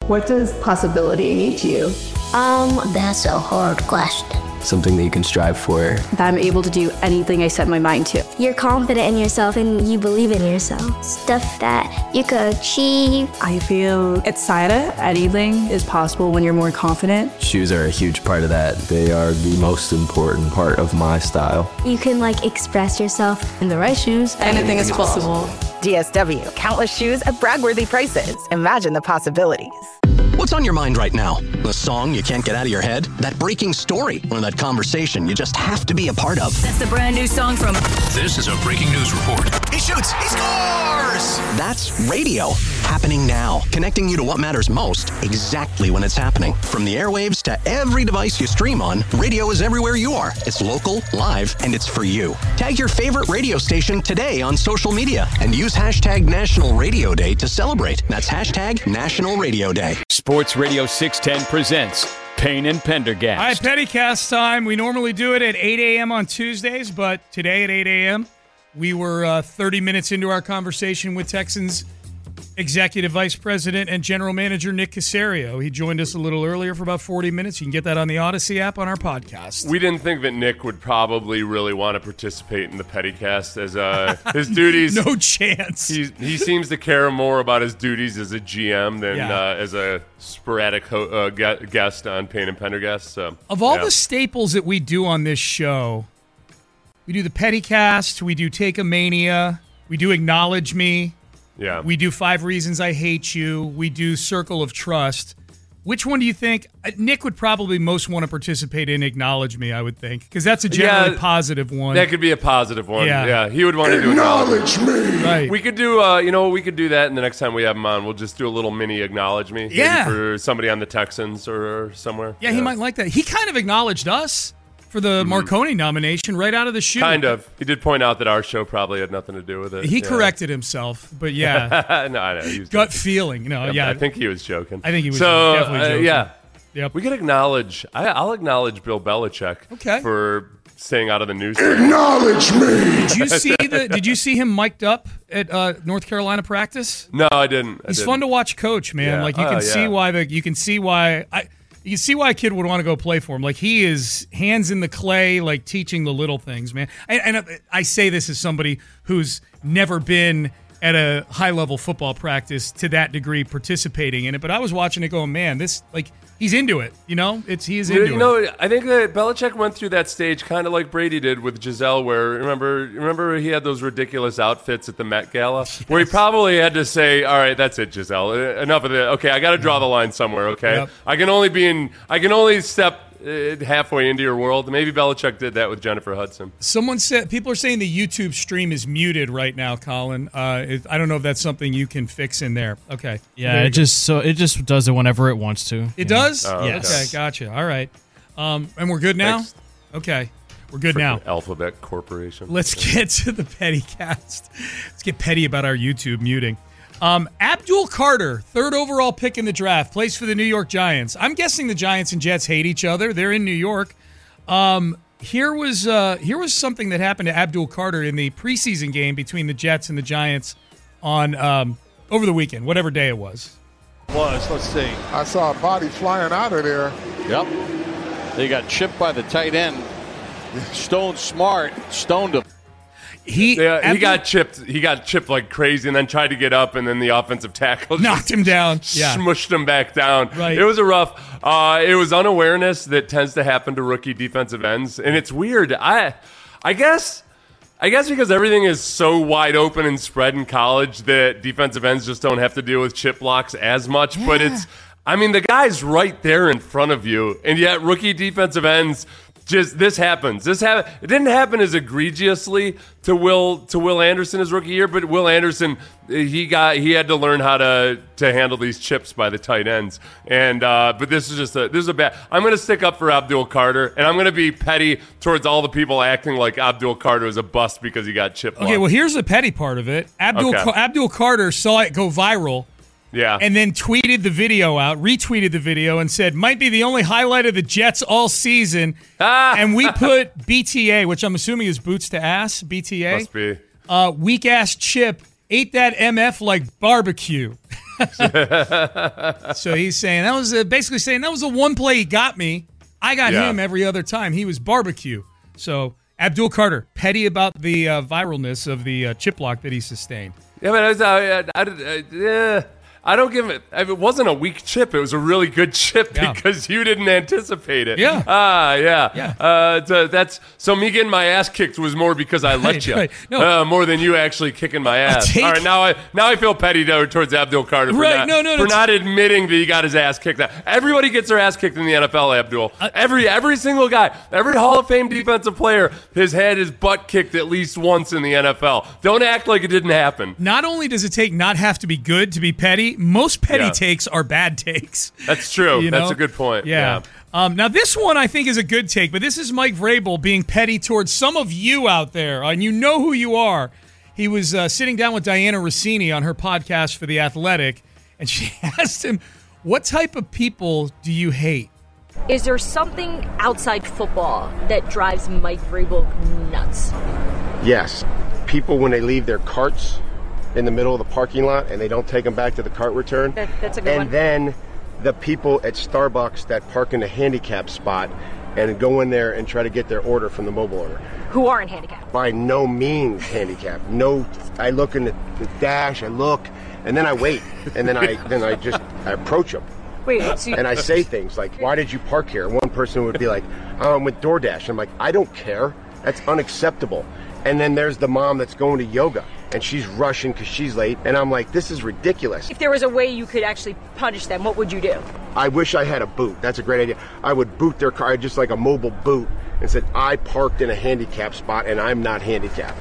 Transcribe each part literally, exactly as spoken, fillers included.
What does possibility mean to you? Um, that's a hard question. Something that you can strive for. That I'm able to do anything I set my mind to. You're confident in yourself and you believe in yourself. Stuff that you could achieve. I feel excited. Anything is possible when you're more confident. Shoes are a huge part of that. They are the most important part of my style. You can like express yourself. In the right shoes, anything is possible. D S W, countless shoes at brag-worthy prices. Imagine the possibilities. What's on your mind right now? The song you can't get out of your head? That breaking story? Or that conversation you just have to be a part of? That's the brand new song from... This is a breaking news report. He shoots! He scores! That's radio. Happening now. Connecting you to what matters most exactly when it's happening. From the airwaves to every device you stream on, radio is everywhere you are. It's local, live, and it's for you. Tag your favorite radio station today on social media and use hashtag National Radio Day to celebrate. That's hashtag National Radio Day. Sports Radio six ten presents Payne and Pendergast. All right, Pettycast time. We normally do it at eight a.m. on Tuesdays, but today at eight a.m., we were uh, thirty minutes into our conversation with Texans Executive Vice President and General Manager Nick Caserio. He joined us a little earlier for about forty minutes. You can get that on the Odyssey app on our podcast. We didn't think that Nick would probably really want to participate in the Pettycast as uh, his duties. No chance. He, he seems to care more about his duties as a G M than Yeah. uh, as a sporadic ho- uh, gu- guest on Payne and Pendergast. So, Of all yeah. the staples that we do on this show, we do the Pettycast, we do Take a Mania, we do Acknowledge Me. Yeah. We do Five Reasons I Hate You. We do Circle of Trust. Which one do you think? uh, Nick would probably most want to participate in Acknowledge Me, I would think, because that's a generally Yeah, positive one. That could be a positive one. Yeah. Yeah, he would want to do Acknowledge me. Right. We could do, uh, you know, we could do that, and the next time we have him on, we'll just do a little mini acknowledge me. Maybe Yeah. for somebody on the Texans or somewhere. Yeah, he might like that. He kind of acknowledged us for the Marconi nomination right out of the chute. Kind of. He did point out that our show probably had nothing to do with it. He yeah. corrected himself, but yeah. no, I know. He was Gut joking. feeling. No, yeah. I think he was joking. I think he was so, definitely uh, joking. yeah. Yep. We could acknowledge, I, I'll acknowledge Bill Belichick Okay. for staying out of the news. Acknowledge me. Did you see the? Did you see him mic'd up at uh, North Carolina practice? No, I didn't. I He's didn't. fun to watch coach, man. Yeah. Like you Oh, can see yeah. why the you can see why I you can see why a kid would want to go play for him. Like he is hands in the clay, like teaching the little things, man. And, and I say this as somebody who's never been at a high level football practice to that degree, participating in it. But I was watching it, going, man, this like he's into it. You know, it's he is into You know, it. I think that Belichick went through that stage kind of like Brady did with Giselle, where remember, remember he had those ridiculous outfits at the Met Gala, yes. where he probably had to say, "All right, that's it, Giselle. Enough of it. Okay, I got to draw the line somewhere. Okay, Yep. I can only be in. I can only step uh, halfway into your world." Maybe Belichick did that with Jennifer Hudson. Someone said people are saying the YouTube stream is muted right now, Colin. Uh, it, I don't know if that's something you can fix in there. Okay. Yeah, There you it go. just so it just does it whenever it wants to. It does? Oh, Yes. Okay, gotcha. All right. Um, and we're good now? Thanks. Okay. We're good Freaking now. Alphabet Corporation. Let's get to the Pettycast. Let's get petty about our YouTube muting. Um, Abdul Carter, third overall pick in the draft, plays for the New York Giants. I'm guessing the Giants and Jets hate each other. They're in New York. Um, here was uh, here was something that happened to Abdul Carter in the preseason game between the Jets and the Giants on um, over the weekend, whatever day it was. Was let's see. I saw a body flying out of there. Yep. They got chipped by the tight end. Stone Smart stoned him. He Yeah, he Abdul- got chipped. He got chipped like crazy, and then tried to get up, and then the offensive tackle knocked him down. Yeah. smushed him back down. Right. It was a rough. Uh, it was unawareness that tends to happen to rookie defensive ends, and it's weird. I, I guess, I guess because everything is so wide open and spread in college that defensive ends just don't have to deal with chip blocks as much. Yeah. But it's, I mean, the guy's right there in front of you, and yet rookie defensive ends. Just this happens. This ha- It didn't happen as egregiously to Will to Will Anderson his rookie year, but Will Anderson he got he had to learn how to to handle these chips by the tight ends. And uh, but this is just a this is a bad. I'm going to stick up for Abdul Carter, and I'm going to be petty towards all the people acting like Abdul Carter is a bust because he got chipped. Okay, well here's the petty part of it. Abdul Okay. Ca- Abdul Carter saw it go viral. Yeah. And then tweeted the video out, retweeted the video, and said, might be the only highlight of the Jets all season. Ah. And we put B T A, which I'm assuming is boots to ass, B T A. Must be. Uh, weak-ass Chip ate that M F like barbecue. So he's saying that was uh, basically saying that was the one play he got me. I got Yeah. him every other time. He was barbecue. So Abdul Carter, petty about the uh, viralness of the uh, chip lock that he sustained. Yeah, but I, was, I, I, I, yeah, I don't give it. It wasn't a weak chip. It was a really good chip Yeah. because you didn't anticipate it. Yeah. Ah, yeah. Yeah. Uh, so that's so me getting my ass kicked was more because I let Right, you, right. No. uh, more than you actually kicking my ass. take- All right, now I now I feel petty though, towards Abdul Carter for, Right, not, no, no, for no, not admitting that he got his ass kicked. Everybody gets their ass kicked in the N F L, Abdul. Uh, every every single guy, every Hall of Fame defensive player has had his butt kicked at least once in the N F L. Don't act like it didn't happen. Not only does it take not have to be good to be petty, most petty Yeah. takes are bad takes. That's true. You That's know? a good point. Yeah. Yeah. Um, now, this one I think is a good take, but this is Mike Vrabel being petty towards some of you out there, and you know who you are. He was uh, sitting down with Diana Rossini on her podcast for The Athletic, and she asked him, what type of people do you hate? Is there something outside football that drives Mike Vrabel nuts? Yes. People, when they leave their carts in the middle of the parking lot and they don't take them back to the cart return. That, that's a good and one. then the people at Starbucks that park in the handicap spot and go in there and try to get their order from the mobile order. Who aren't handicapped? By no means handicapped. No, I look in the, the dash, I look, and then I wait. And then I then I just I approach them. Wait, so you- And I say things like, why did you park here? One person would be like, oh, I'm with DoorDash. I'm like, I don't care. That's unacceptable. And then there's the mom that's going to yoga, and she's rushing because she's late. And I'm like, this is ridiculous. if there was a way you could actually punish them, what would you do? I wish I had a boot. That's a great idea. I would boot their car, just like a mobile boot, and said, I parked in a handicap spot, and I'm not handicapped.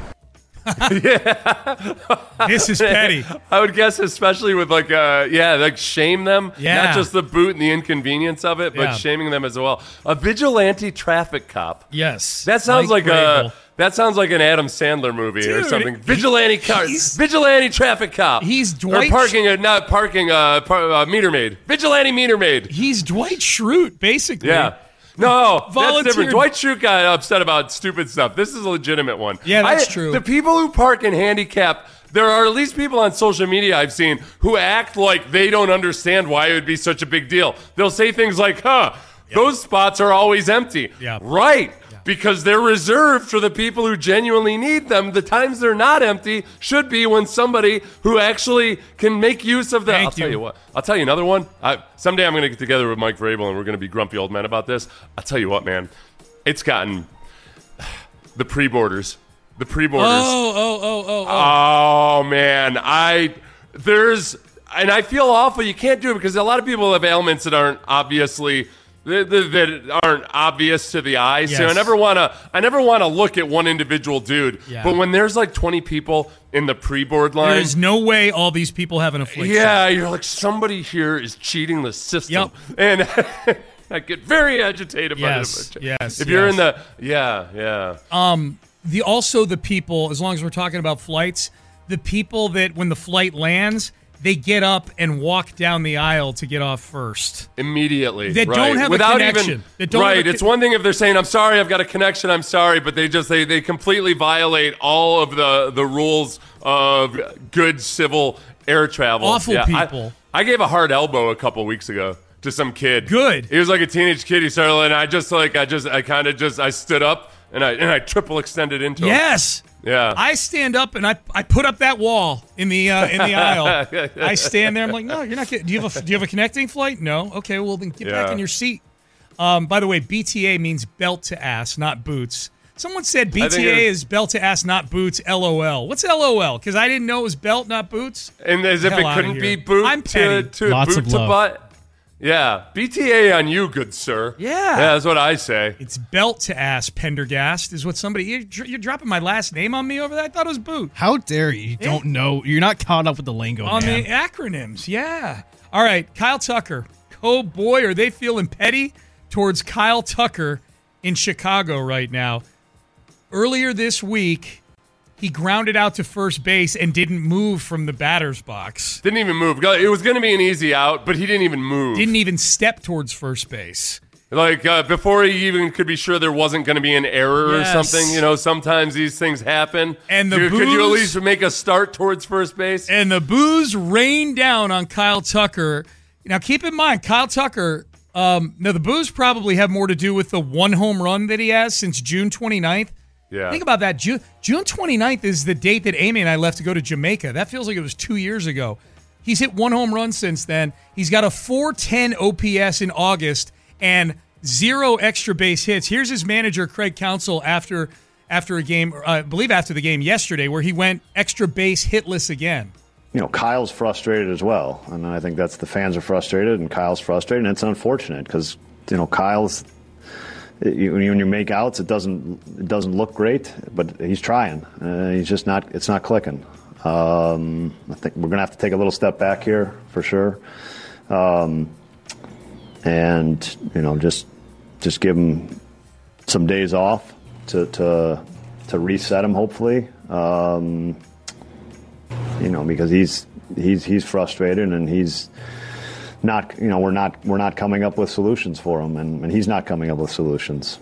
This is petty. I would guess, especially with like, uh, yeah, like shame them. Yeah. Not just the boot and the inconvenience of it, but Yeah. shaming them as well. A vigilante traffic cop. Yes. That sounds Mike like Vrabel. a that sounds like an Adam Sandler movie or Dude, something. Vigilante car, he's- vigilante traffic cop. He's Dwight- or parking a not parking uh, par, uh meter maid. Vigilante meter maid. He's Dwight Schrute, basically. Yeah. No, that's Volunteered- different. Dwight Schrute got upset about stupid stuff. This is a legitimate one. Yeah, that's I- true. The people who park in handicap, there are at least people on social media I've seen who act like they don't understand why it would be such a big deal. They'll say things like, huh, those spots are always empty. Yeah. Right. Because they're reserved for the people who genuinely need them. The times they're not empty should be when somebody who actually can make use of them. Thank I'll tell you. you what. I'll tell you another one. I, someday I'm going to get together with Mike Vrabel and we're going to be grumpy old men about this. I'll tell you what, man. It's gotten the pre-boarders. The pre-boarders. Oh, oh, oh, oh, oh. Oh, man. I there's and I feel awful. You can't do it because a lot of people have ailments that aren't obviously that, that- that aren't obvious to the eye. So I Yes. never want to I never want to look at one individual dude. Yeah. But when there's like twenty people in the pre-board line, There's no way all these people have an affliction. yeah, you're like, somebody here is cheating the system. Yep. And I get very agitated by Yes, it. yes, If you're yes. in the yeah, yeah. Um, the also the people, as long as we're talking about flights, the people that when the flight lands, they get up and walk down the aisle to get off first. Immediately. That right. don't have a Without connection. Even, That don't have right. a It's con- one thing if they're saying, I'm sorry, I've got a connection, I'm sorry, but they just they, they completely violate all of the, the rules of good civil air travel. Awful Yeah, I- people. I, gave a hard elbow a couple weeks ago to some kid. Good. He was like a teenage kid. He started and I just like I just I kind of just I stood up and I and I triple extended into him. Yes. Yeah. I stand up and I, I put up that wall in the uh, in the aisle. I stand there. I'm like, no, you're not. Getting, do you have a do you have a connecting flight? No. Okay. Well, then get back Yeah. in your seat. Um, by the way, B T A means belt to ass, not boots. Someone said B I think T A it- is belt to ass, not boots. L O L. What's L O L? Because I didn't know it was belt, not boots. And as if Hell it outta couldn't here. be boot I'm to, petty. to Lots boot of to love. butt. Yeah. B T A on you, good sir. Yeah. Yeah, that's what I say. It's belt to ass. Pendergast is what somebody. You're, dr- you're dropping my last name on me over that. I thought it was boot. How dare you? You don't know. You're not caught up with the lingo, On man. the acronyms, yeah. All right, Kyle Tucker. Oh boy, are they feeling petty towards Kyle Tucker in Chicago right now. Earlier this week, he grounded out to first base and didn't move from the batter's box. Didn't even move. It was going to be an easy out, but he didn't even move. Didn't even step towards first base. Like, uh, before he even could be sure there wasn't going to be an error Yes. or something. You know, sometimes these things happen. And the could, could you at booze- least make a start towards first base? And the booze rained down on Kyle Tucker. Now, keep in mind, Kyle Tucker, um, now the booze probably have more to do with the one home run that he has since June twenty-ninth. Yeah. Think about that. June, June twenty-ninth is the date that Amy and I left to go to Jamaica. That feels like it was two years ago. He's hit one home run since then. He's got a four ten O P S in August and zero extra base hits. Here's his manager, Craig Counsell, after after a game, uh, I believe after the game yesterday, where he went extra base hitless again. You know, Kyle's frustrated as well, and I think that's the fans are frustrated, and Kyle's frustrated, and it's unfortunate because you know Kyle's. You, when you make outs, it doesn't it doesn't look great, but he's trying. Uh, he's just not. It's not clicking. Um, I think we're gonna have to take a little step back here for sure, um, and you know just just give him some days off to to to reset him. Hopefully. Um, You know, because he's he's he's frustrated and he's not. You know, we're not we're not coming up with solutions for him, and, and he's not coming up with solutions.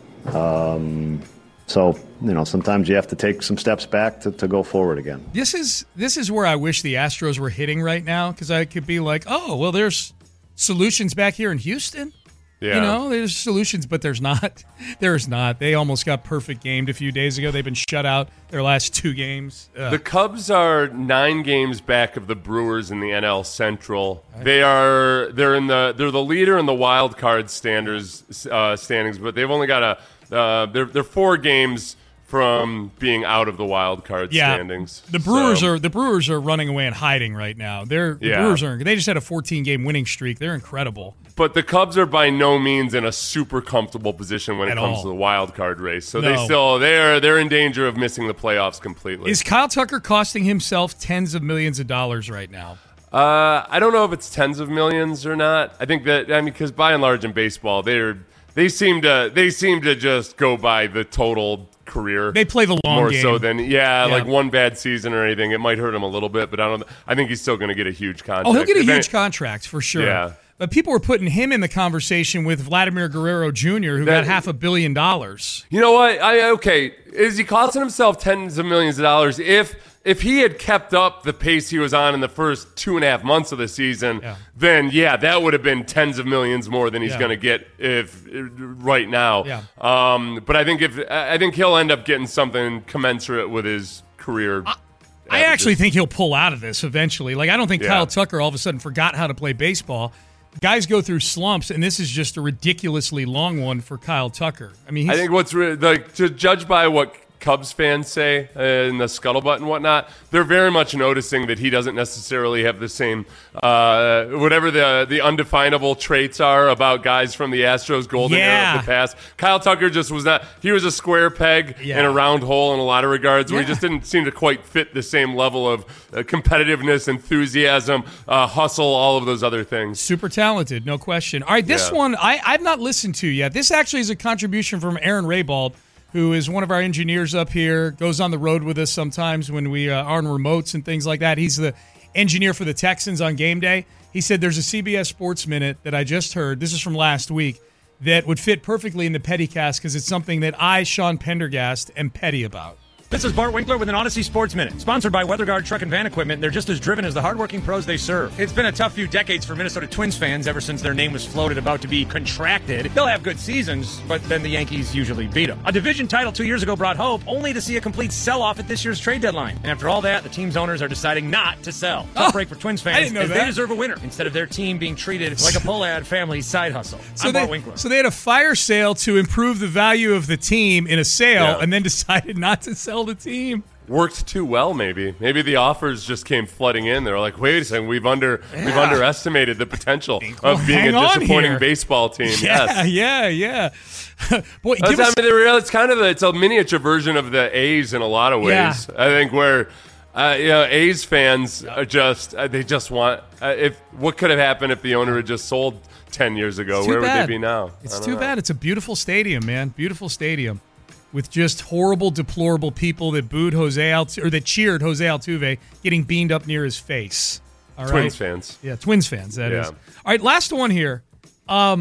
Um, so you know, sometimes you have to take some steps back to, to go forward again. This is this is where I wish the Astros were hitting right now, because I could be like, oh, well, there's solutions back here in Houston. Yeah. You know, there's solutions, but there's not. There's not. They almost got perfect gamed a few days ago. They've been shut out their last two games. Ugh. The Cubs are nine games back of the Brewers in the N L Central. They are they're in the they're the leader in the wild card standards uh, standings, but they've only got a uh, they're they're four games from being out of the wild card yeah, standings. The Brewers so. are the Brewers are running away and hiding right now. They're the Yeah. Brewers are they just had a fourteen game winning streak. They're incredible. But the Cubs are by no means in a super comfortable position when At it comes all. to the wild card race. So No. they still they're they're in danger of missing the playoffs completely. Is Kyle Tucker costing himself tens of millions of dollars right now? Uh, I don't know if it's tens of millions or not. I think that I mean because by and large in baseball they're they seem to they seem to just go by the total career. They play the long more game. so than yeah, Yeah. like one bad season or anything. It might hurt him a little bit, but I don't. I think he's still going to get a huge contract. Oh, he'll get a If huge any- contract for sure. Yeah. But people were putting him in the conversation with Vladimir Guerrero Junior, who That- got half a billion dollars. You know what? I okay. Is he costing himself tens of millions of dollars? If if he had kept up the pace he was on in the first two and a half months of the season, Yeah. then yeah, that would have been tens of millions more than he's Yeah. going to get if right now. Yeah. Um, but I think if I think he'll end up getting something commensurate with his career. I actually think he'll pull out of this eventually. Like, I don't think Yeah. Kyle Tucker all of a sudden forgot how to play baseball. Guys go through slumps, and this is just a ridiculously long one for Kyle Tucker. I mean, he's, I think what's re- like to judge by what Cubs fans say uh, in the scuttlebutt and whatnot, they're very much noticing that he doesn't necessarily have the same uh, whatever the the undefinable traits are about guys from the Astros golden era Yeah. of the past. Kyle Tucker just was not. He was a square peg Yeah. in a round hole in a lot of regards, where Yeah. he just didn't seem to quite fit the same level of uh, competitiveness, enthusiasm, uh, hustle, all of those other things. super talented, no question. All right, this Yeah. one I, I've not listened to yet. This actually is a contribution from Aaron Raybald, who is one of our engineers up here, goes on the road with us sometimes when we uh, are on remotes and things like that. He's the engineer for the Texans on game day. He said there's a C B S Sports Minute that I just heard, this is from last week, that would fit perfectly in the Pettycast because it's something that I, Sean Pendergast, am petty about. This is Bart Winkler with an Odyssey Sports Minute, sponsored by WeatherGuard Truck and Van Equipment. They're just as driven as the hardworking pros they serve. It's been a tough few decades for Minnesota Twins fans ever since their name was floated about to be contracted. They'll have good seasons, but then the Yankees usually beat them. A division title two years ago brought hope, only to see a complete sell-off at this year's trade deadline. And after all that, the team's owners are deciding not to sell. Tough Oh, break for Twins I fans, didn't know as that. they deserve a winner instead of their team being treated like a Pollad family side hustle. So I'm they, Bart Winkler. so they had a fire sale to improve the value of the team in a sale Yeah. and then decided not to sell the team. Worked too well, maybe. Maybe the offers just came flooding in. They're like, "Wait a second, we've under we've Yeah. underestimated the potential we'll of being hang a on disappointing here." baseball team." Yeah, yes, yeah, yeah. Boy, That's, give I us, mean, the real, it's kind of the, it's a miniature version of the A's in a lot of ways. Yeah. I think where uh, you know A's fans are just uh, they just want uh, if what could have happened if the owner had just sold ten years ago? It's too Where bad. would they be now? It's I don't too know. bad. It's a beautiful stadium, man. Beautiful stadium with just horrible, deplorable people that booed Jose Altuve or that cheered Jose Altuve getting beamed up near his face. All right? Twins fans. Yeah, Twins fans. That is. Yeah. All right, last one here. Um,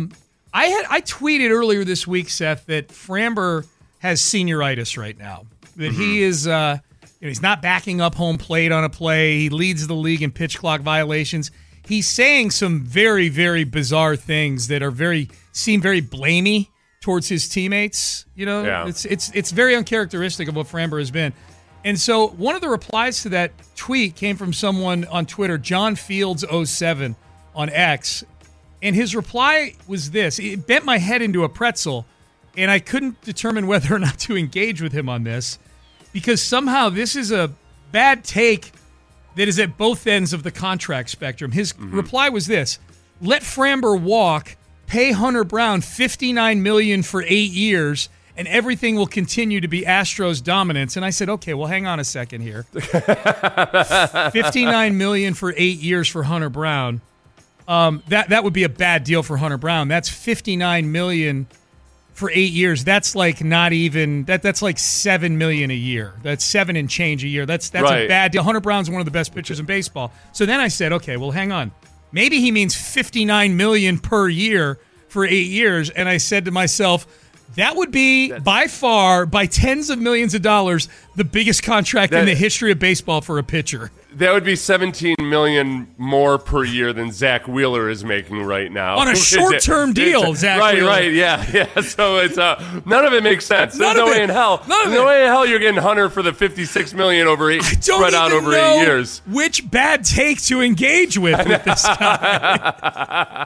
I had I tweeted earlier this week, Seth, that Framber has senioritis right now. That mm-hmm. he is, uh, you know, he's not backing up home plate on a play. He leads the league in pitch clock violations. He's saying some very, very bizarre things that are very seem very blamey towards his teammates. You know, yeah. it's it's it's very uncharacteristic of what Framber has been. And so one of the replies to that tweet came from someone on Twitter, John Fields oh seven on X. And his reply was this. It bent my head into a pretzel, and I couldn't determine whether or not to engage with him on this because somehow this is a bad take that is at both ends of the contract spectrum. His mm-hmm. reply was this: let Framber walk, pay Hunter Brown fifty-nine million dollars for eight years, and everything will continue to be Astros dominance. And I said, okay, well, hang on a second here. fifty-nine million dollars for eight years for Hunter Brown. Um, that that would be a bad deal for Hunter Brown. That's fifty-nine million dollars for eight years. That's like not even that. That's like seven million dollars a year. That's seven and change a year. That's that's right. a bad deal. Hunter Brown's one of the best pitchers in baseball. So then I said, okay, well, hang on. Maybe he means fifty-nine million dollars per year for eight years. And I said to myself, that would be by far, by tens of millions of dollars, the biggest contract that, in the history of baseball for a pitcher. That would be seventeen million dollars more per year than Zach Wheeler is making right now. On a short-term deal, Zach right, Wheeler. Right, right, yeah, yeah. So it's uh, none of it makes sense. None There's no of way it. in hell. None of no it. way in hell you're getting Hunter for the fifty-six million dollars over eight, I don't spread out even over know eight years. Which bad take to engage with with this guy.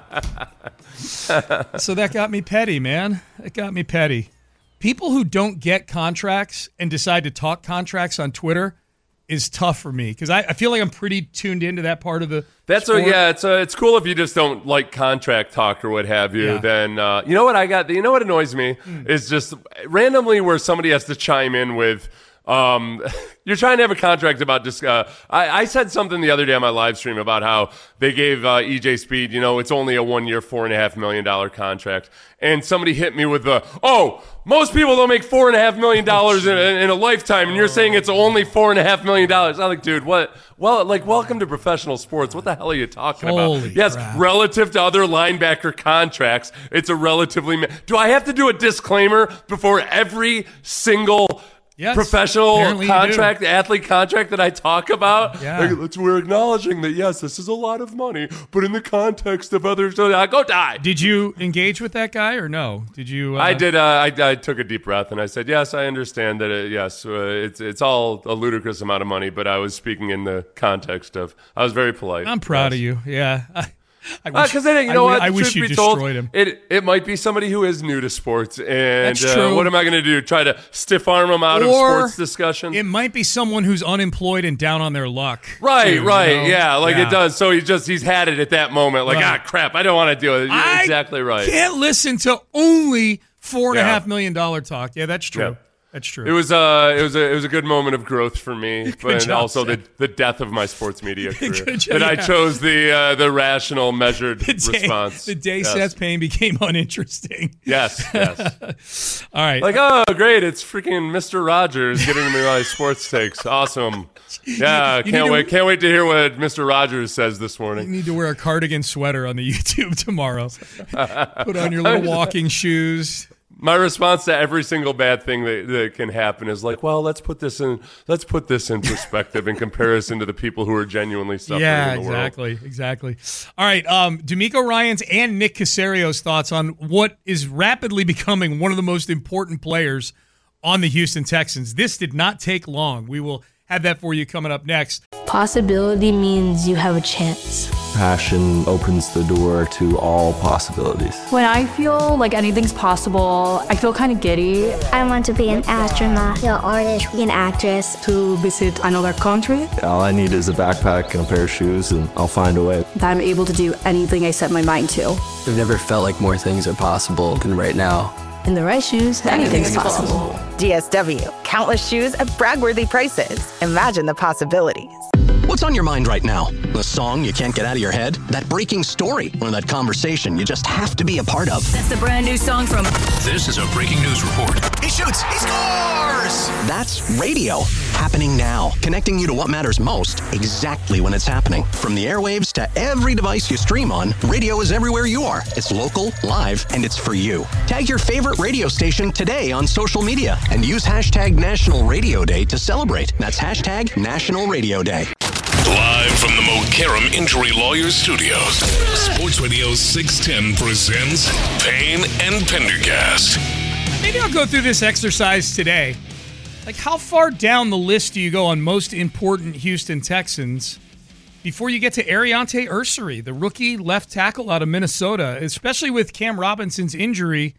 So that got me petty, man. It got me petty. People who don't get contracts and decide to talk contracts on Twitter is tough for me because I, I feel like I'm pretty tuned into that part of the That's sport. a, yeah, it's a, it's cool if you just don't like contract talk or what have you. Yeah. Then uh, you know what I got. You know what annoys me mm. is just randomly where somebody has to chime in with. Um, you're trying to have a contract about just. Uh, I, I said something the other day on my live stream about how they gave uh, E J Speed. You know, it's only a one year, four and a half million dollar contract, and somebody hit me with the oh. Most people don't make four and a half million dollars in, in a lifetime, and you're saying it's only four and a half million dollars. I'm like, dude, what? Well, like, welcome to professional sports. What the hell are you talking Holy about? Yes, crap. Relative to other linebacker contracts, it's a relatively. Ma- Do I have to do a disclaimer before every single? Yes, professional apparently you contract, athlete contract that I talk about? Yeah. Like, let's, we're acknowledging that, yes, this is a lot of money, but in the context of others, I go die. Did you engage with that guy or no? Did you? Uh... I did. Uh, I, I took a deep breath and I said, yes, I understand that, it, yes, uh, it's it's all a ludicrous amount of money, but I was speaking in the context of, I was very polite. I'm proud yes. of you. Yeah. I, I wish, uh, you know I, what? I wish Truth you be destroyed told, him. It it might be somebody who is new to sports, and That's true. Uh, what am I going to do? Try to stiff arm them out or of sports discussion? It might be someone who's unemployed and down on their luck. Right, too, right, you know? yeah, like yeah. it does. So he just he's had it at that moment. Like right. ah, crap, I don't want to deal with it. You're I exactly right. Can't listen to only four and yeah. a half million dollar talk. Yeah, that's true. Yeah. That's true. It was uh, it was a it was a good moment of growth for me, but job, also the, Seth. the death of my sports media career. Good job, that I yeah. chose the uh, the rational, measured the day, response. The day yes. Seth Payne became uninteresting. Yes, yes. All right. Like, oh, great! It's freaking Mister Rogers getting me my sports takes. Awesome. Yeah, you can't to, wait. Can't wait to hear what Mister Rogers says this morning. You need to wear a cardigan sweater on the YouTube tomorrow. Put on your little walking shoes. My response to every single bad thing that, that can happen is like, well, let's put this in let's put this in perspective in comparison to the people who are genuinely suffering yeah, in the exactly, world. exactly. All right, um, D'Amico Ryans and Nick Casario's thoughts on what is rapidly becoming one of the most important players on the Houston Texans. This did not take long. We will have that for you coming up next. Possibility means you have a chance. Passion opens the door to all possibilities. When I feel like anything's possible, I feel kind of giddy. I want to be an astronaut, Be an artist. be an actress. To visit another country. All I need is a backpack and a pair of shoes, and I'll find a way. That I'm able to do anything I set my mind to. I've never felt like more things are possible than right now. In the right shoes, anything's possible. D S W, countless shoes at brag-worthy prices. Imagine the possibilities. What's on your mind right now? The song you can't get out of your head? That breaking story? Or that conversation you just have to be a part of? That's the brand new song from... This is a breaking news report. He shoots! He scores! That's radio. Happening now. Connecting you to what matters most exactly when it's happening. From the airwaves to every device you stream on, radio is everywhere you are. It's local, live, and it's for you. Tag your favorite radio station today on social media and use hashtag National Radio Day to celebrate. That's hashtag National Radio Day. Live from the Mokaram Injury Lawyers Studios, Sports Radio six ten presents Payne and Pendergast. Maybe I'll go through this exercise today. Like, how far down the list do you go on most important Houston Texans before you get to Ariante Ursery, the rookie left tackle out of Minnesota, especially with Cam Robinson's injury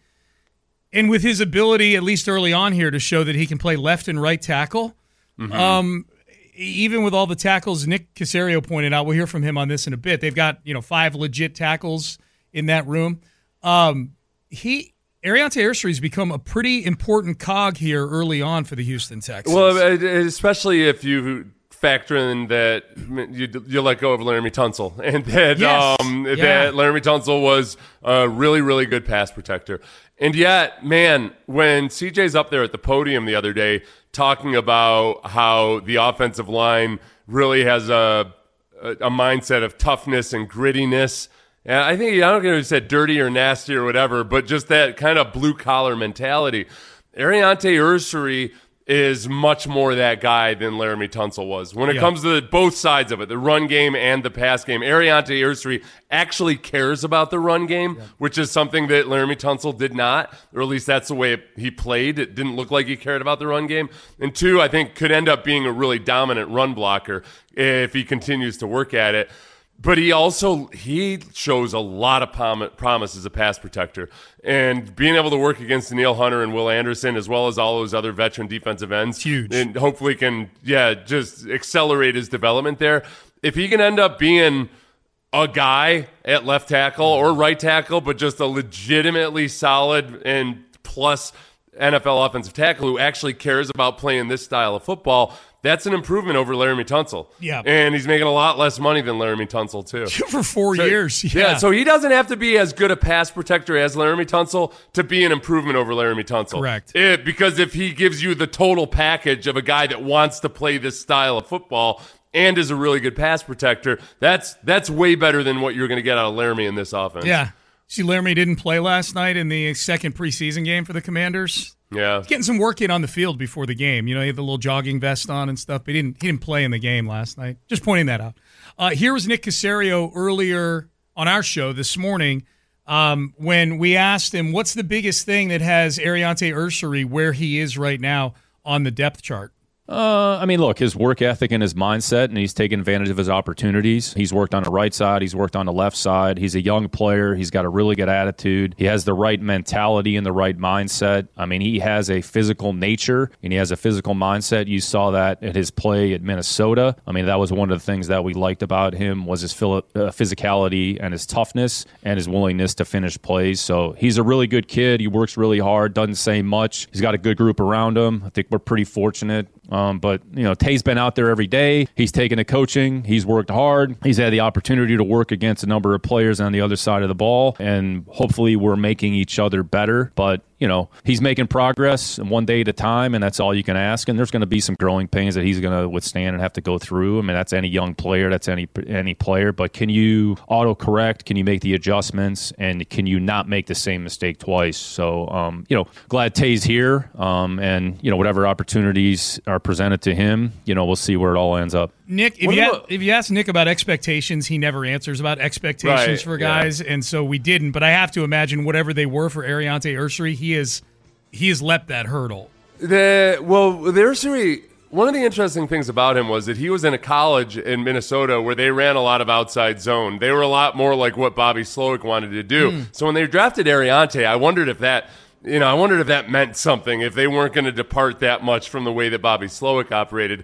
and with his ability, at least early on here, to show that he can play left and right tackle? Mm-hmm. Um, even with all the tackles Nick Caserio pointed out, we'll hear from him on this in a bit. They've got, you know, five legit tackles in that room. Um, he... Ariante Ursery's become a pretty important cog here early on for the Houston Texans. Well, especially if you factor in that you, you let go of Laramie Tunsil, and that yes. um, yeah. that Laramie Tunsil was a really, really good pass protector. And yet, man, when C J's up there at the podium the other day talking about how the offensive line really has a a, a mindset of toughness and grittiness. And I think, I don't know if he said dirty or nasty or whatever, but just that kind of blue-collar mentality. Ariante Ursery is much more that guy than Laramie Tunsil was. When it yeah. comes to the, both sides of it, the run game and the pass game, Ariante Ursery actually cares about the run game, yeah. which is something that Laramie Tunsil did not, or at least that's the way it, he played. It didn't look like he cared about the run game. And two, I think could end up being a really dominant run blocker if he continues to work at it. But he also, he shows a lot of prom- promise as a pass protector. And being able to work against Danielle Hunter and Will Anderson, as well as all those other veteran defensive ends. Huge. And hopefully can, yeah, just accelerate his development there. If he can end up being a guy at left tackle or right tackle, but just a legitimately solid and plus N F L offensive tackle who actually cares about playing this style of football, that's an improvement over Laramie Tunsil. Yeah. And he's making a lot less money than Laramie Tunsil, too. For four so, years. Yeah. yeah. So he doesn't have to be as good a pass protector as Laramie Tunsil to be an improvement over Laramie Tunsil. Correct. It, because if he gives you the total package of a guy that wants to play this style of football and is a really good pass protector, that's that's way better than what you're going to get out of Laramie in this offense. Yeah. See, Laramie didn't play last night in the second preseason game for the Commanders. Yeah, He's getting some work in on the field before the game. You know, he had the little jogging vest on and stuff, but he didn't. He didn't play in the game last night. Just pointing that out. Uh, here was Nick Caserio earlier on our show this morning um, when we asked him, "What's the biggest thing that has Ariante Ursery where he is right now on the depth chart?" Uh, I mean, look, his work ethic and his mindset, and he's taken advantage of his opportunities. He's worked on the right side. He's worked on the left side. He's a young player. He's got a really good attitude. He has the right mentality and the right mindset. I mean, he has a physical nature, and he has a physical mindset. You saw that at his play at Minnesota. I mean, that was one of the things that we liked about him was his physicality and his toughness and his willingness to finish plays. So he's a really good kid. He works really hard, doesn't say much. He's got a good group around him. I think we're pretty fortunate. Um, but, you know, Tay's been out there every day. He's taken the coaching. He's worked hard. He's had the opportunity to work against a number of players on the other side of the ball, and hopefully we're making each other better. But, you know, he's making progress one day at a time, and that's all you can ask. And there's going to be some growing pains that he's going to withstand and have to go through. I mean, that's any young player. That's any any player. But can you auto-correct? Can you make the adjustments? And can you not make the same mistake twice? So, um, you know, glad Tay's here. Um, and, you know, whatever opportunities are presented to him, you know, we'll see where it all ends up. Nick, if you, ask, if you ask Nick about expectations, he never answers about expectations right, for guys, yeah. and so we didn't. But I have to imagine whatever they were for Ariante Ursery, he is he has leapt that hurdle. The well, the Ursery. One of the interesting things about him was that he was in a college in Minnesota where they ran a lot of outside zone. They were a lot more like what Bobby Slowick wanted to do. Mm. So when they drafted Ariante, I wondered if that. You know, I wondered if that meant something, if they weren't going to depart that much from the way that Bobby Slowick operated.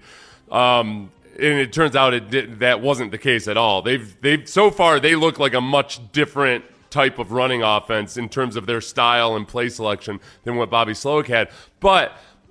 Um, and it turns out it did, that wasn't the case at all. They've they've so far they look like a much different type of running offense in terms of their style and play selection than what Bobby Slowick had. But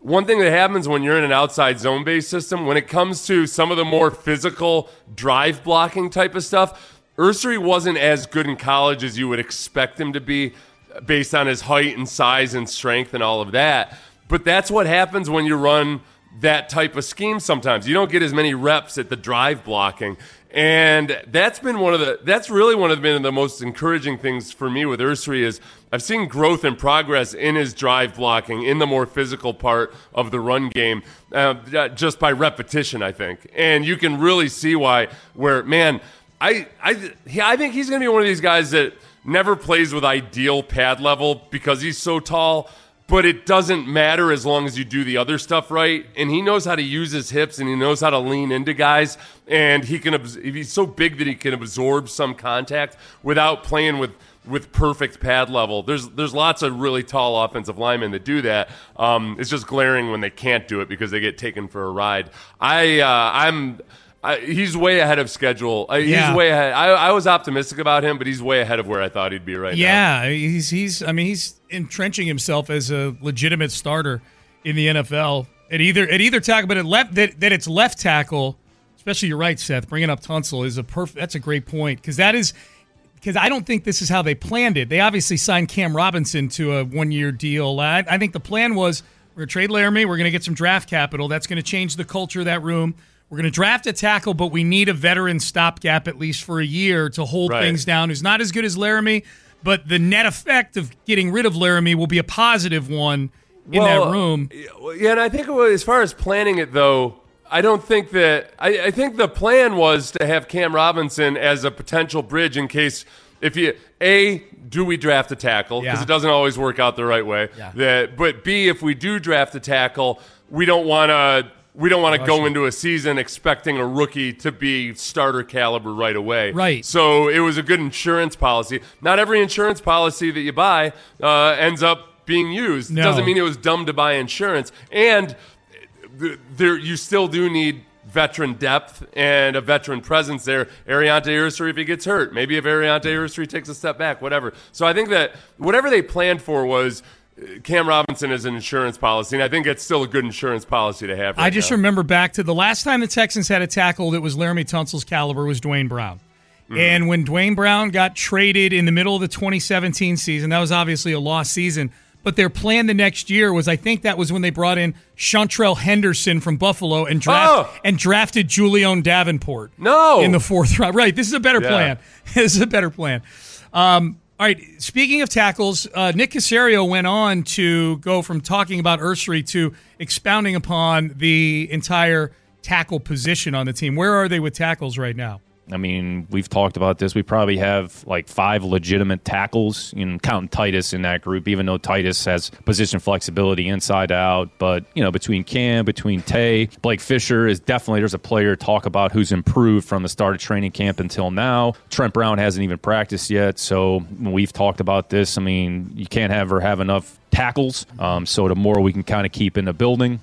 one thing that happens when you're in an outside zone-based system, when it comes to some of the more physical drive blocking type of stuff, Ursary wasn't as good in college as you would expect him to be based on his height and size and strength and all of that. But that's what happens when you run that type of scheme sometimes. You don't get as many reps at the drive blocking. And that's been one of the that's really one of the, been the most encouraging things for me with Ursary is I've seen growth and progress in his drive blocking, in the more physical part of the run game, uh, just by repetition, I think. And you can really see why, where, man, I I, I think he's going to be one of these guys that never plays with ideal pad level because he's so tall, but it doesn't matter as long as you do the other stuff right. And he knows how to use his hips, and he knows how to lean into guys. And he can, he's so big that he can absorb some contact without playing with, with perfect pad level. There's there's lots of really tall offensive linemen that do that. Um, it's just glaring when they can't do it because they get taken for a ride. I uh, I'm. I, he's way ahead of schedule. Uh, Yeah. He's way ahead. I, I was optimistic about him, but he's way ahead of where I thought he'd be right now. Yeah, he's he's. I mean, he's entrenching himself as a legitimate starter in the N F L at either at either tackle, but at left that that it's left tackle. Especially, you're right, Seth. Bringing up Tunsil is a perfect. That's a great point because that is because I don't think this is how they planned it. They obviously signed Cam Robinson to a one year deal. I, I think the plan was we're going to trade Laramie. We're going to get some draft capital. That's going to change the culture of that room. We're going to draft a tackle, but we need a veteran stopgap at least for a year to hold Right. things down. Who's not as good as Laramie, but the net effect of getting rid of Laramie will be a positive one in Well, that room. Yeah, and I think it was, as far as planning it, though, I don't think that I, I think the plan was to have Cam Robinson as a potential bridge in case if you a do we draft a tackle because Yeah. it doesn't always work out the right way. Yeah. That, but B, if we do draft a tackle, we don't want to. We don't want to go into a season expecting a rookie to be starter caliber right away. Right. So it was a good insurance policy. Not every insurance policy that you buy uh, ends up being used. No. Doesn't mean it was dumb to buy insurance. And th- there, you still do need veteran depth and a veteran presence there. Ariante Ursary, if he gets hurt, maybe if Ariante Ursary takes a step back, whatever. So I think that whatever they planned for was Cam Robinson as an insurance policy, and I think it's still a good insurance policy to have right I just now. remember back to the last time the Texans had a tackle that was Laramie Tunsil's caliber was Dwayne Brown. Mm-hmm. And when Dwayne Brown got traded in the middle of the twenty seventeen season, that was obviously a lost season. But their plan the next year was, I think that was when they brought in Chantrell Henderson from Buffalo and draft Oh! and drafted Julian Davenport. No, in the fourth round. Right, this is a better Yeah. plan. This is a better plan. Um, all right, speaking of tackles, uh, Nick Caserio went on to go from talking about Ursary to expounding upon the entire tackle position on the team. Where are they with tackles right now? I mean, we've talked about this. We probably have like five legitimate tackles, in counting Titus in that group, even though Titus has position flexibility inside out. But, you know, between Cam, between Tay, Blake Fisher is definitely, there's a player to talk about who's improved from the start of training camp until now. Trent Brown hasn't even practiced yet. So we've talked about this. I mean, you can't ever have enough tackles. Um, so the more we can kind of keep in the building.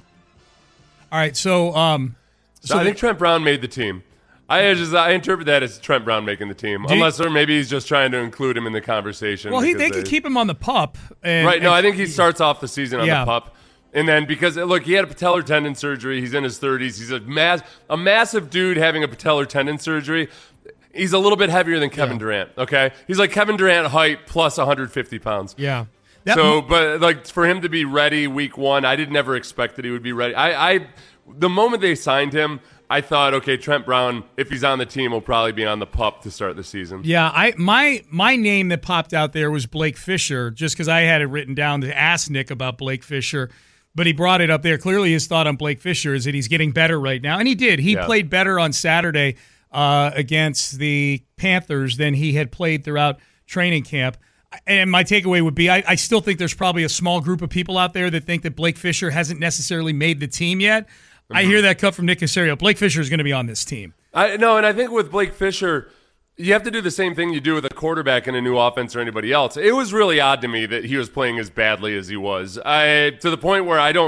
All right, so... Um, So, I think Trent Brown made the team. I just I interpret that as Trent Brown making the team, Do you- unless or maybe he's just trying to include him in the conversation. Well, he, because they could keep him on the pup. And, right. No, and- I think he starts off the season on Yeah. the pup, and then because look, he had a patellar tendon surgery. He's in his thirties. He's a mass a massive dude having a patellar tendon surgery. He's a little bit heavier than Kevin Yeah. Durant. Okay, he's like Kevin Durant height plus one hundred fifty pounds. Yeah. So, but like for him to be ready week one, I did never expect that he would be ready. I, I the moment they signed him, I thought, okay, Trent Brown, if he's on the team, will probably be on the pup to start the season. Yeah, I my my name that popped out there was Blake Fisher, just because I had it written down to ask Nick about Blake Fisher, but he brought it up there. Clearly, his thought on Blake Fisher is that he's getting better right now, and he did. He Yeah. played better on Saturday uh, against the Panthers than he had played throughout training camp. And my takeaway would be, I, I still think there's probably a small group of people out there that think that Blake Fisher hasn't necessarily made the team yet. Mm-hmm. I hear that cut from Nick Caserio. Blake Fisher is going to be on this team. I no, and I think with Blake Fisher, you have to do the same thing you do with a quarterback in a new offense or anybody else. It was really odd to me that he was playing as badly as he was. I to the point where I don't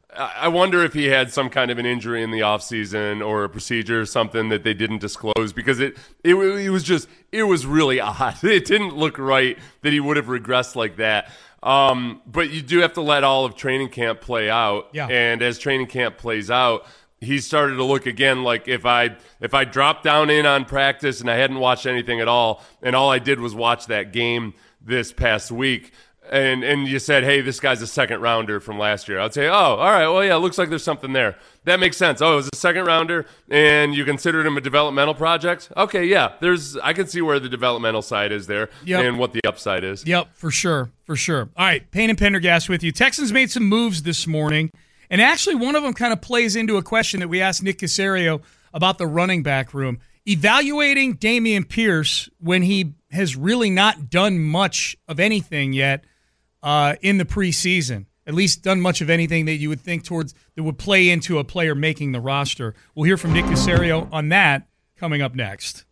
I wonder if he had some kind of an injury in the offseason or a procedure or something that they didn't disclose, because it, it it was just it was really odd. It didn't look right that he would have regressed like that. Um, but you do have to let all of training camp play out. Yeah. And as training camp plays out, he started to look again like if I if I dropped down in on practice and I hadn't watched anything at all, and all I did was watch that game this past week, and and you said, hey, this guy's a second rounder from last year, I'd say, oh, all right, well, yeah, it looks like there's something there. That makes sense. Oh, it was a second rounder, and you considered him a developmental project? Okay, yeah, there's I can see where the developmental side is there, Yep. and what the upside is. Yep, for sure, for sure. All right, Payne and Pendergast with you. Texans made some moves this morning, and actually one of them kind of plays into a question that we asked Nick Caserio about the running back room. Evaluating Dameon Pierce when he has really not done much of anything yet uh, in the preseason, at least done much of anything that you would think towards that would play into a player making the roster. We'll hear from Nick Caserio on that coming up next.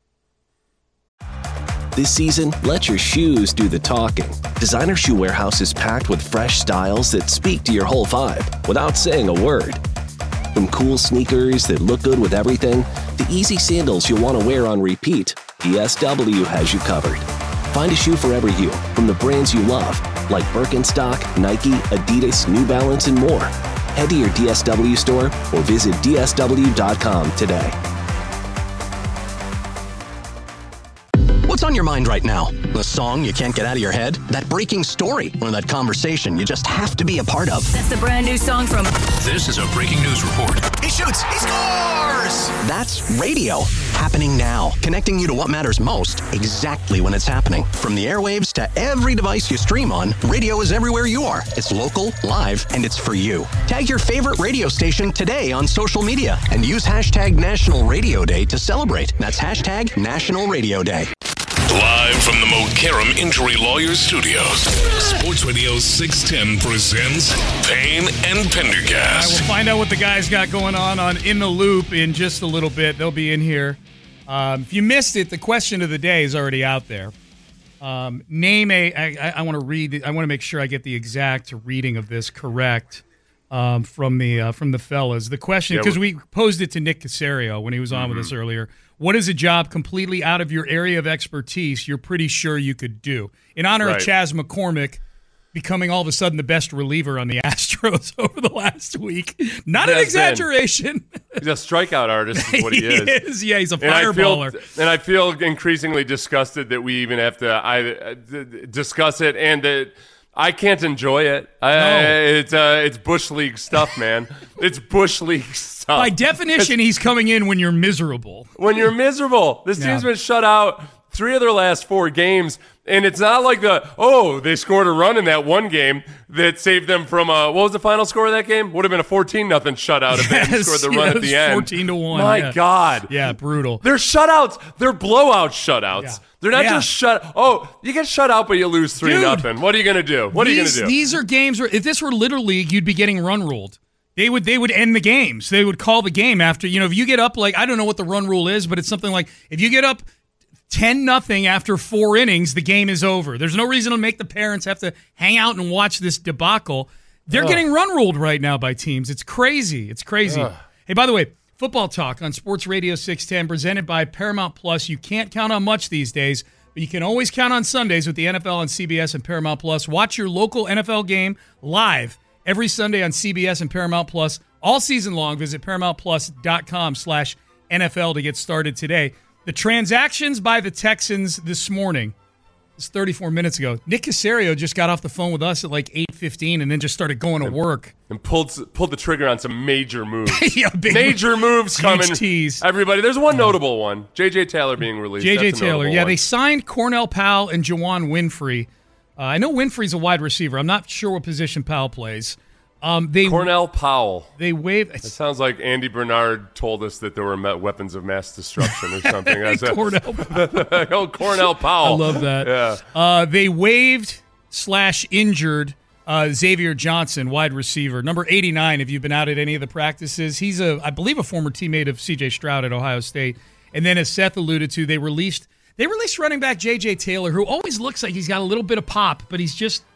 This season, let your shoes do the talking. Designer Shoe Warehouse is packed with fresh styles that speak to your whole vibe without saying a word. From cool sneakers that look good with everything, to easy sandals you'll want to wear on repeat, D S W has you covered. Find a shoe for every you from the brands you love, like Birkenstock, Nike, Adidas, New Balance, and more. Head to your D S W store or visit D S W dot com today. What's on your mind right now? The song you can't get out of your head? That breaking story? Or that conversation you just have to be a part of? That's the brand new song from... This is a breaking news report. He shoots! He scores! That's radio. Happening now. Connecting you to what matters most, exactly when it's happening. From the airwaves to every device you stream on, radio is everywhere you are. It's local, live, and it's for you. Tag your favorite radio station today on social media and use hashtag National Radio Day to celebrate. That's hashtag National Radio Day. Live from the Mokaram Injury Lawyers Studios, Sports Radio six ten presents Payne and Pendergast. All right, we'll find out what the guys got going on on In the Loop in just a little bit. They'll be in here. Um, if you missed it, the question of the day is already out there. Um, name a. I, I want to read. I want to make sure I get the exact reading of this correct um, from the uh, from the fellas. The question, because yeah, we posed it to Nick Caserio when he was on mm-hmm. with us earlier. What is a job completely out of your area of expertise you're pretty sure you could do? In honor right. of Chas McCormick becoming all of a sudden the best reliever on the Astros over the last week. Not an exaggeration. Been. He's a strikeout artist is what he, he is. is. Yeah, he's a and fireballer. I feel, and I feel increasingly disgusted that we even have to I, uh, discuss it, and that I can't enjoy it. I, no. It's uh, it's Bush League stuff, man. It's Bush League stuff. By definition, it's, he's coming in when you're miserable. When you're miserable. This team's yeah. been shut out three of their last four games, and it's not like the, oh, they scored a run in that one game that saved them from a, what was the final score of that game? Would have been a fourteen nothing shutout if yes, they had scored the run yes, at the end. fourteen to one. My yeah. God. Yeah, brutal. They're shutouts. They're blowout shutouts. Yeah. They're not yeah. just shut. Oh, you get shut out, but you lose three Dude, nothing. What are you going to do? What these, are you going to do? These are games where, if this were Little League, you'd be getting run ruled. They would they would end the games. They would call the game after, you know, if you get up, like, I don't know what the run rule is, but it's something like, if you get up ten nothing after four innings, the game is over. There's no reason to make the parents have to hang out and watch this debacle. They're Ugh. getting run ruled right now by teams. It's crazy. It's crazy. Ugh. Hey, by the way, Football Talk on Sports Radio six ten, presented by Paramount Plus. You can't count on much these days, but you can always count on Sundays with the N F L on C B S and Paramount Plus. Watch your local N F L game live every Sunday on C B S and Paramount Plus all season long. Visit ParamountPlus.com slash NFL to get started today. The transactions by the Texans this morning, it's thirty-four minutes ago. Nick Caserio just got off the phone with us at like eight fifteen and then just started going to work. And pulled pulled the trigger on some major moves. yeah, big, major moves coming. Tease. Everybody, there's one notable one. J J Taylor being released. J J Taylor, yeah. One. They signed Cornell Powell and Juwan Winfrey. Uh, I know Winfrey's a wide receiver. I'm not sure what position Powell plays. Um, they Cornell Powell. They waved. It sounds like Andy Bernard told us that there were weapons of mass destruction or something. That's Cornell Powell. oh, Cornell Powell. I love that. Yeah. Uh, they waived slash injured uh, Xavier Johnson, wide receiver, number eighty-nine. If you've been out at any of the practices, he's a, I believe, a former teammate of C J Stroud at Ohio State. And then, as Seth alluded to, they released they released running back J J Taylor, who always looks like he's got a little bit of pop, but he's just.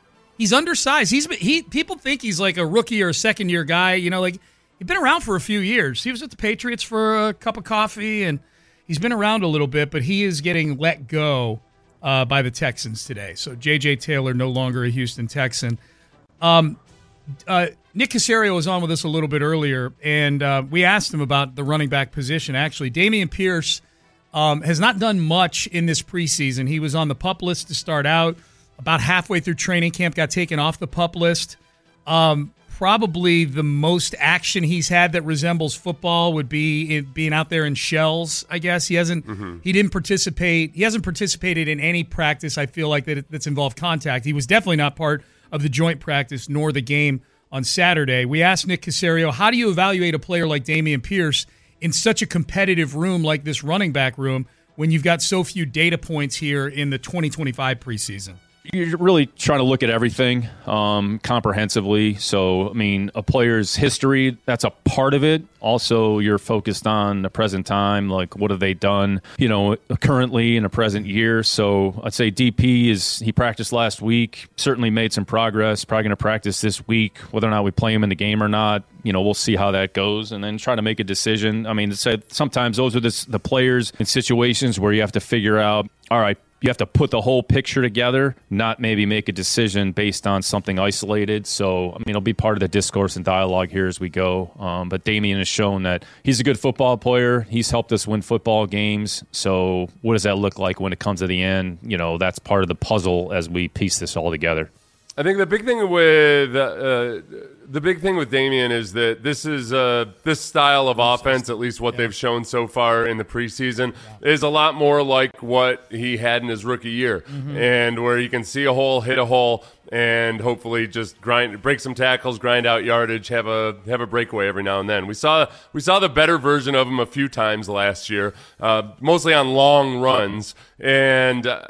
he's undersized. He's he people think he's like a rookie or a second year guy. You know, like he's been around for a few years. He was with the Patriots for a cup of coffee, and he's been around a little bit. But he is getting let go uh, by the Texans today. So J J Taylor no longer a Houston Texan. Um, uh, Nick Caserio was on with us a little bit earlier, and uh, we asked him about the running back position. Actually, Dameon Pierce um, has not done much in this preseason. He was on the PUP list to start out. About halfway through training camp, got taken off the PUP list. Um, probably the most action he's had that resembles football would be in being out there in shells. I guess he hasn't. Mm-hmm. He didn't participate. He hasn't participated in any practice. I feel like that that's involved contact. He was definitely not part of the joint practice nor the game on Saturday. We asked Nick Caserio, how do you evaluate a player like Dameon Pierce in such a competitive room like this running back room when you've got so few data points here in the twenty twenty-five preseason? You're really trying to look at everything um, comprehensively. So, I mean, a player's history, that's a part of it. Also, you're focused on the present time, like what have they done, you know, currently in a present year. So I'd say D P is, he practiced last week, certainly made some progress, probably going to practice this week. Whether or not we play him in the game or not, you know, we'll see how that goes and then try to make a decision. I mean, sometimes those are the, the players in situations where you have to figure out, all right, you have to put the whole picture together, not maybe make a decision based on something isolated. So, I mean, it'll be part of the discourse and dialogue here as we go. Um, but Dameon has shown that he's a good football player. He's helped us win football games. So what does that look like when it comes to the end? You know, that's part of the puzzle as we piece this all together. I think the big thing with uh, the big thing with Dameon is that this is uh, this style of offense, at least what yeah. they've shown so far in the preseason, yeah. is a lot more like what he had in his rookie year, mm-hmm. and where you can see a hole, hit a hole, and hopefully just grind, break some tackles, grind out yardage, have a have a breakaway every now and then. We saw we saw the better version of him a few times last year, uh, mostly on long runs, and. Uh,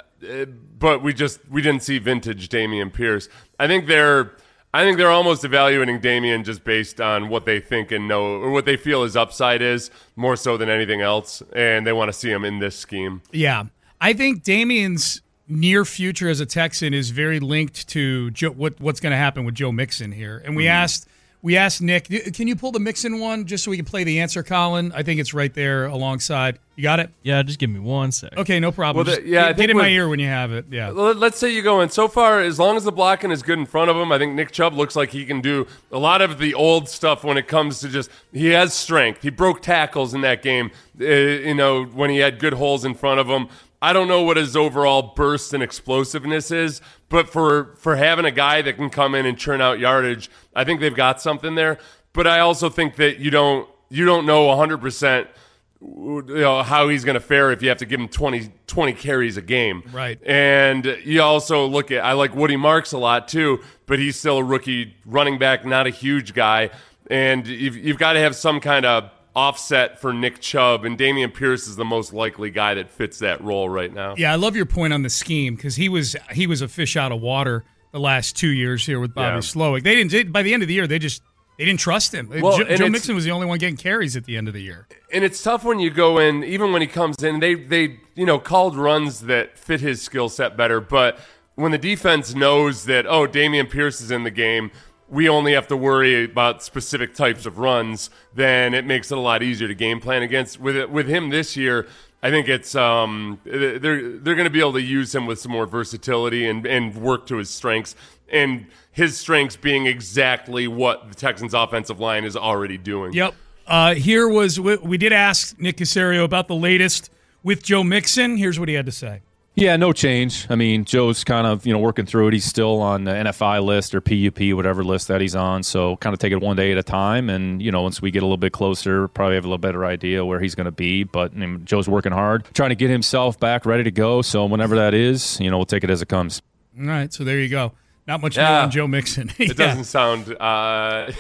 But we just we didn't see vintage Dameon Pierce. I think they're I think they're almost evaluating Dameon just based on what they think and know or what they feel his upside is more so than anything else, and they want to see him in this scheme. Yeah, I think Dameon's near future as a Texan is very linked to Joe, what what's going to happen with Joe Mixon here. And we mm-hmm. asked we asked Nick, can you pull the Mixon one just so we can play the answer, Colin? I think it's right there alongside. You got it? Yeah, just give me one sec. Okay, no problem. Well, the, yeah, get, get in my ear when you have it. Yeah. Let's say you go in. So far, as long as the blocking is good in front of him, I think Nick Chubb looks like he can do a lot of the old stuff when it comes to just he has strength. He broke tackles in that game. Uh, you know, when he had good holes in front of him. I don't know what his overall burst and explosiveness is, but for, for having a guy that can come in and churn out yardage, I think they've got something there. But I also think that you don't you don't know one hundred percent you know, how he's going to fare if you have to give him twenty, twenty carries a game. Right. And you also look at, I like Woody Marks a lot too, but he's still a rookie running back, not a huge guy. And you've, you've got to have some kind of offset for Nick Chubb, and Dameon Pierce is the most likely guy that fits that role right now. Yeah, I love your point on the scheme because he was he was a fish out of water the last two years here with Bobby yeah. Slowick. They didn't they, by the end of the year they just they didn't trust him. Well, Joe, Joe Mixon was the only one getting carries at the end of the year. And it's tough when you go in, even when he comes in. They they you know called runs that fit his skill set better, but when the defense knows that oh Dameon Pierce is in the game, we only have to worry about specific types of runs, then it makes it a lot easier to game plan against. With it, with him this year, I think it's um, they're they're going to be able to use him with some more versatility and, and work to his strengths, and his strengths being exactly what the Texans' offensive line is already doing. Yep. Uh, here was we did ask Nick Caserio about the latest with Joe Mixon. Here's what he had to say. Yeah, no change. I mean, Joe's kind of, you know, working through it. He's still on the N F I list or P U P, whatever list that he's on. So kind of take it one day at a time. And, you know, once we get a little bit closer, probably have a little better idea where he's going to be. But I mean, Joe's working hard, trying to get himself back ready to go. So whenever that is, you know, we'll take it as it comes. All right. So there you go. Not much yeah. more on Joe Mixon. It yeah. doesn't sound, uh,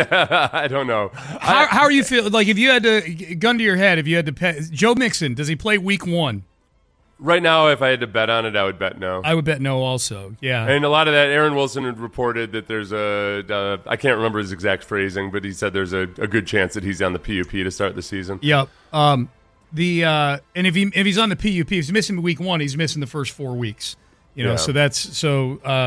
I don't know. How, how are you feeling? Like if you had to, gun to your head, if you had to pay, Joe Mixon, does he play week one? Right now, if I had to bet on it, I would bet no. I would bet no also, yeah. And a lot of that, Aaron Wilson had reported that there's a, uh, I can't remember his exact phrasing, but he said there's a, a good chance that he's on the P U P to start the season. Yep. Um, the uh, and if he if he's on the P U P, if he's missing week one, he's missing the first four weeks. You know, yeah. so that's so uh,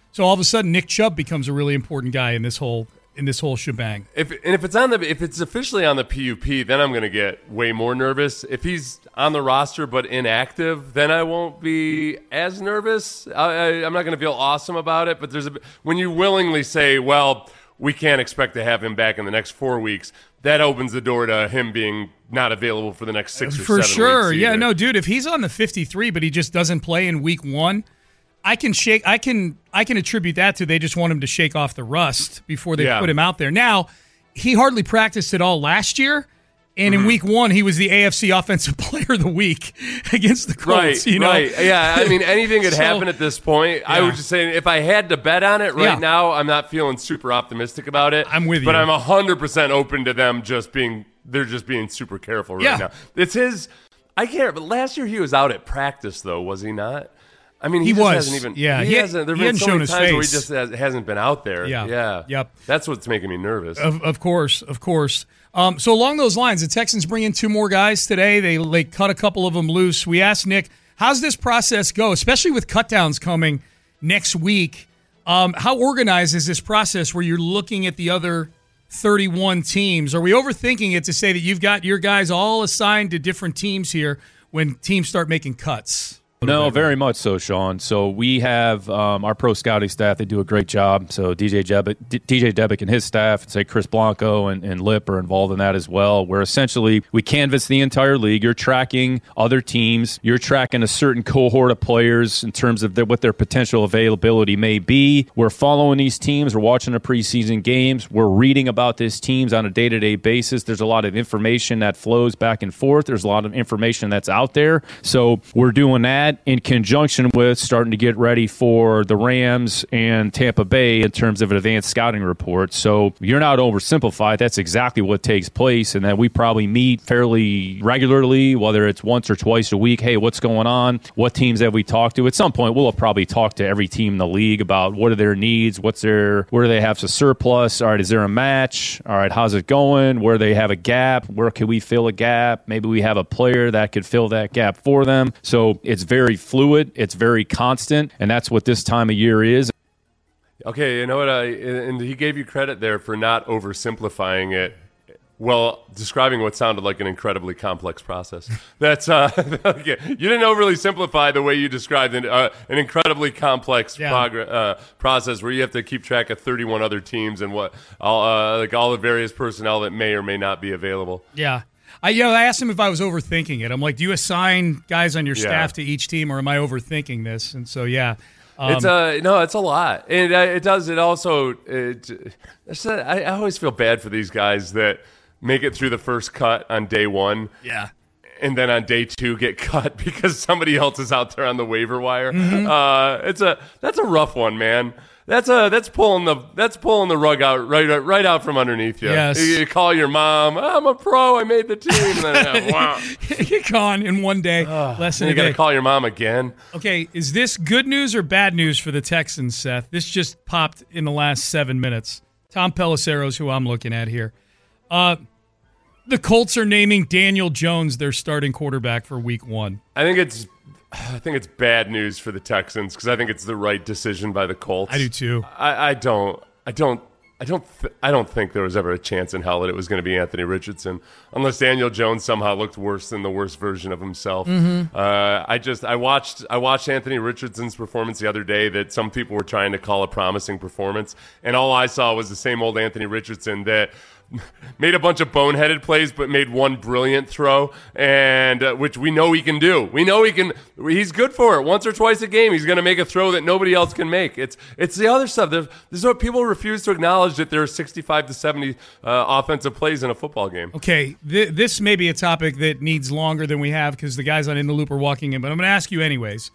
So all of a sudden, Nick Chubb becomes a really important guy in this whole in this whole shebang. If and if it's on the if it's officially on the P U P, then I'm going to get way more nervous. If he's on the roster but inactive, then I won't be as nervous. I, I, I'm not going to feel awesome about it. But there's a when you willingly say, well, we can't expect to have him back in the next four weeks. That opens the door to him being not available for the next six or for seven sure. weeks. Yeah, either. no, dude. If he's on the fifty-three but he just doesn't play in week one, I can shake. I can. I can attribute that to they just want him to shake off the rust before they Yeah. put him out there. Now, he hardly practiced at all last year, and Mhm. in week one he was the A F C Offensive Player of the Week against the Colts. Right, you know? right. Yeah, I mean, anything could So- happen at this point. I Yeah. would just say if I had to bet on it right Yeah. now, I'm not feeling super optimistic about it. I'm with But you. I'm one hundred percent open to them just being, they're just being super careful right Yeah. now. It's his, I can't, but last year he was out at practice, though, was he not? I mean, he, He just was. hasn't even. Yeah, he, he- hasn't. There he have been hadn't so shown many his times where he face. just has, hasn't been out there. Yeah. yeah, Yep. That's what's making me nervous. Of, of course, of course. Um, so along those lines, the Texans bring in two more guys today. They they cut a couple of them loose. We asked Nick, how's this process go, especially with cutdowns coming next week? Um, how organized is this process where you're looking at the other thirty-one teams? Are we overthinking it to say that you've got your guys all assigned to different teams here when teams start making cuts? No, very much so, Sean. So we have um, our pro scouting staff. They do a great job. So D J Debick, D J Debick and his staff, say Chris Blanco and, and Lip are involved in that as well, where essentially we canvass the entire league. You're tracking other teams. You're tracking a certain cohort of players in terms of their, what their potential availability may be. We're following these teams. We're watching the preseason games. We're reading about these teams on a day-to-day basis. There's a lot of information that flows back and forth. There's a lot of information that's out there. So we're doing that in conjunction with starting to get ready for the Rams and Tampa Bay in terms of an advanced scouting report. So you're not oversimplified. That's exactly what takes place, and that we probably meet fairly regularly, whether it's once or twice a week. Hey, what's going on? What teams have we talked to? At some point, we'll have probably talked to every team in the league about what are their needs, what's their, where do they have a surplus? All right, is there a match? All right, how's it going? Where they have a gap? Where can we fill a gap? Maybe we have a player that could fill that gap for them. So it's very very fluid, it's very constant, and that's what this time of year is. Okay, you know what? I and he gave you credit there for not oversimplifying it. Well, describing what sounded like an incredibly complex process. That's uh, okay. You didn't overly simplify the way you described an, uh, an incredibly complex Yeah. progr- uh, process where you have to keep track of thirty-one other teams and what all uh, like all the various personnel that may or may not be available. Yeah. I, you know, I asked him if I was overthinking it. I'm like, do you assign guys on your Yeah. staff to each team, or am I overthinking this? And so, yeah. Um, It's uh no, it's a lot, and uh, it does. It also, it, it's a, I, I always feel bad for these guys that make it through the first cut on day one, yeah, and then on day two get cut because somebody else is out there on the waiver wire. Mhm. Uh, it's a that's a rough one, man. That's a that's pulling the that's pulling the rug out right right out from underneath you. Yes. You, you call your mom, I'm a pro, I made the team, and then yeah, wow, You're gone in one day, less than then you a got day. to call your mom again. Okay, is this good news or bad news for the Texans, Seth? This just popped in the last seven minutes. Tom Pelissero's who I'm looking at here. Uh, the Colts are naming Daniel Jones their starting quarterback for week one. I think it's I think it's bad news for the Texans because I think it's the right decision by the Colts. I do too. I, I don't. I don't. I don't. Th- I don't think there was ever a chance in hell that it was going to be Anthony Richardson, unless Daniel Jones somehow looked worse than the worst version of himself. Mhm. Uh, I just. I watched. I watched Anthony Richardson's performance the other day that some people were trying to call a promising performance, and all I saw was the same old Anthony Richardson that made a bunch of boneheaded plays, but made one brilliant throw, and uh, which we know he can do. We know he can. He's good for it. Once or twice a game, he's going to make a throw that nobody else can make. It's it's the other stuff. There's, there's what people refuse to acknowledge that there are sixty-five to seventy uh, offensive plays in a football game. Okay, th- this may be a topic that needs longer than we have because the guys on In the Loop are walking in, but I'm going to ask you anyways.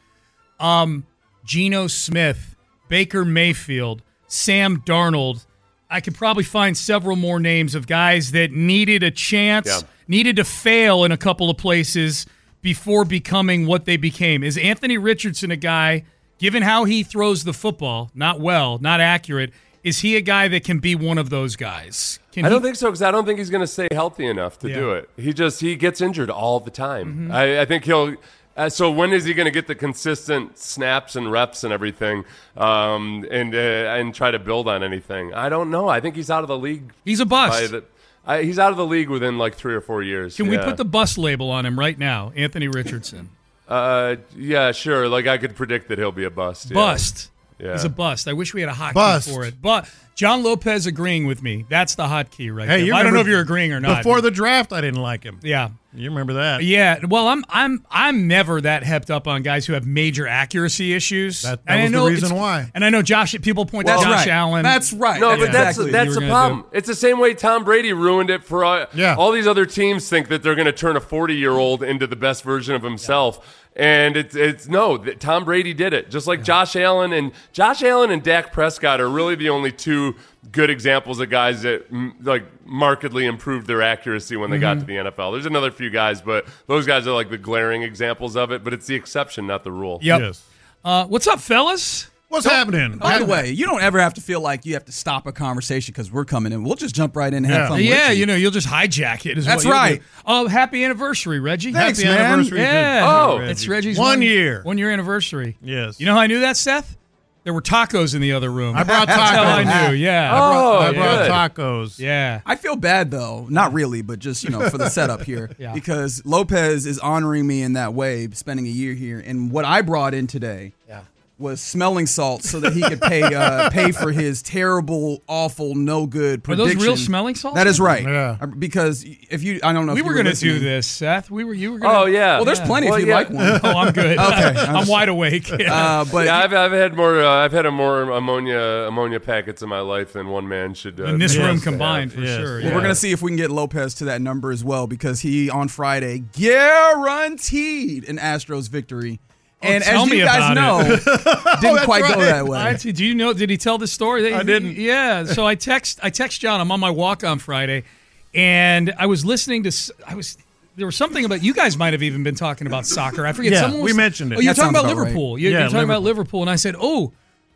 Um, Geno Smith, Baker Mayfield, Sam Darnold. I could probably find several more names of guys that needed a chance, Yeah. needed to fail in a couple of places before becoming what they became. Is Anthony Richardson a guy, given how he throws the football, not well, not accurate, is he a guy that can be one of those guys? Can I don't he- think so because I don't think he's going to stay healthy enough to Yeah. do it. He just he gets injured all the time. Mhm. I, I think he'll Uh, so when is he going to get the consistent snaps and reps and everything, um, and uh, and try to build on anything? I don't know. I think he's out of the league. He's a bust. The, I, he's out of the league within like three or four years. Can yeah. we put the bust label on him right now, Anthony Richardson? Uh, yeah, sure. Like I could predict that he'll be a bust. Yeah. Bust. Yeah. He's a bust. I wish we had a hotkey Bust. for it. But John Lopez agreeing with me. That's the hotkey right Hey, there. you I don't know remember if you're agreeing or not. Before the draft, I didn't like him. Yeah. You remember that? Yeah. Well, I'm I'm I'm never that hepped up on guys who have major accuracy issues. That, And that I was know the reason it's- why. And I know Josh. People point That's to Josh right. Allen. That's right. No, That's but that's exactly that's what the you were gonna problem. It's the same way Tom Brady ruined it for all, Yeah. all these other teams think that they're going to turn a forty-year-old into the best version of himself. And it's it's no, th- Tom Brady did it. Just like Josh Allen and Josh Allen and Dak Prescott are really the only two good examples of guys that m- like markedly improved their accuracy when they got to the N F L. There's another few guys, but those guys are like the glaring examples of it. But it's the exception, not the rule. Yep. Yes. Uh, what's up, fellas? What's happening? By the way, you don't ever have to feel like you have to stop a conversation because we're coming in. We'll just jump right in and have Yeah. fun. Yeah, with you know, you'll just hijack it. Is That's what you'll right. do. Oh, happy anniversary, Reggie. Thanks, Happy man. anniversary. Yeah. to- Oh, Reggie. It's Reggie's one year. One year anniversary. Yes. You know how I knew that, Seth? There were tacos in the other room. I brought That's how I tacos. knew. Yeah. Oh, I brought good. tacos. Yeah. I feel bad though, not really, but just you know for the setup here, Yeah. because Lopez is honoring me in that way, spending a year here, and what I brought in today Yeah. was smelling salts so that he could pay uh, pay for his terrible, awful, no good Are prediction. those real smelling salts? That is right. Yeah. Uh, Because if you, I don't know. We if you were going to listening. do this, Seth. We were. You were. Gonna, Oh yeah. Well, there's plenty Well, if you'd yeah. like one. Oh, I'm good. Okay. I'm wide awake. Uh, but yeah, I've, I've had more. Uh, I've had a more ammonia ammonia packets in my life than one man should. Uh, in this Yes. room Yes. combined, for Yes. sure. Well, Yeah. we're gonna see if we can get Lopez to that number as well, because he on Friday guaranteed an Astros victory, Oh, and tell as me you guys about know, it. didn't quite right. go that way. I, do you know? Did he tell the story? They- I didn't. Yeah. So I text. I text John. I'm on my walk on Friday, and I was listening to. s- I was. There was something about you guys might have even been talking about soccer. I forget. Yeah, Someone we was, mentioned it. Oh, you're That talking sounds about about right. Liverpool. You're, Yeah, you're talking about Liverpool. Liverpool, and I said, "Oh,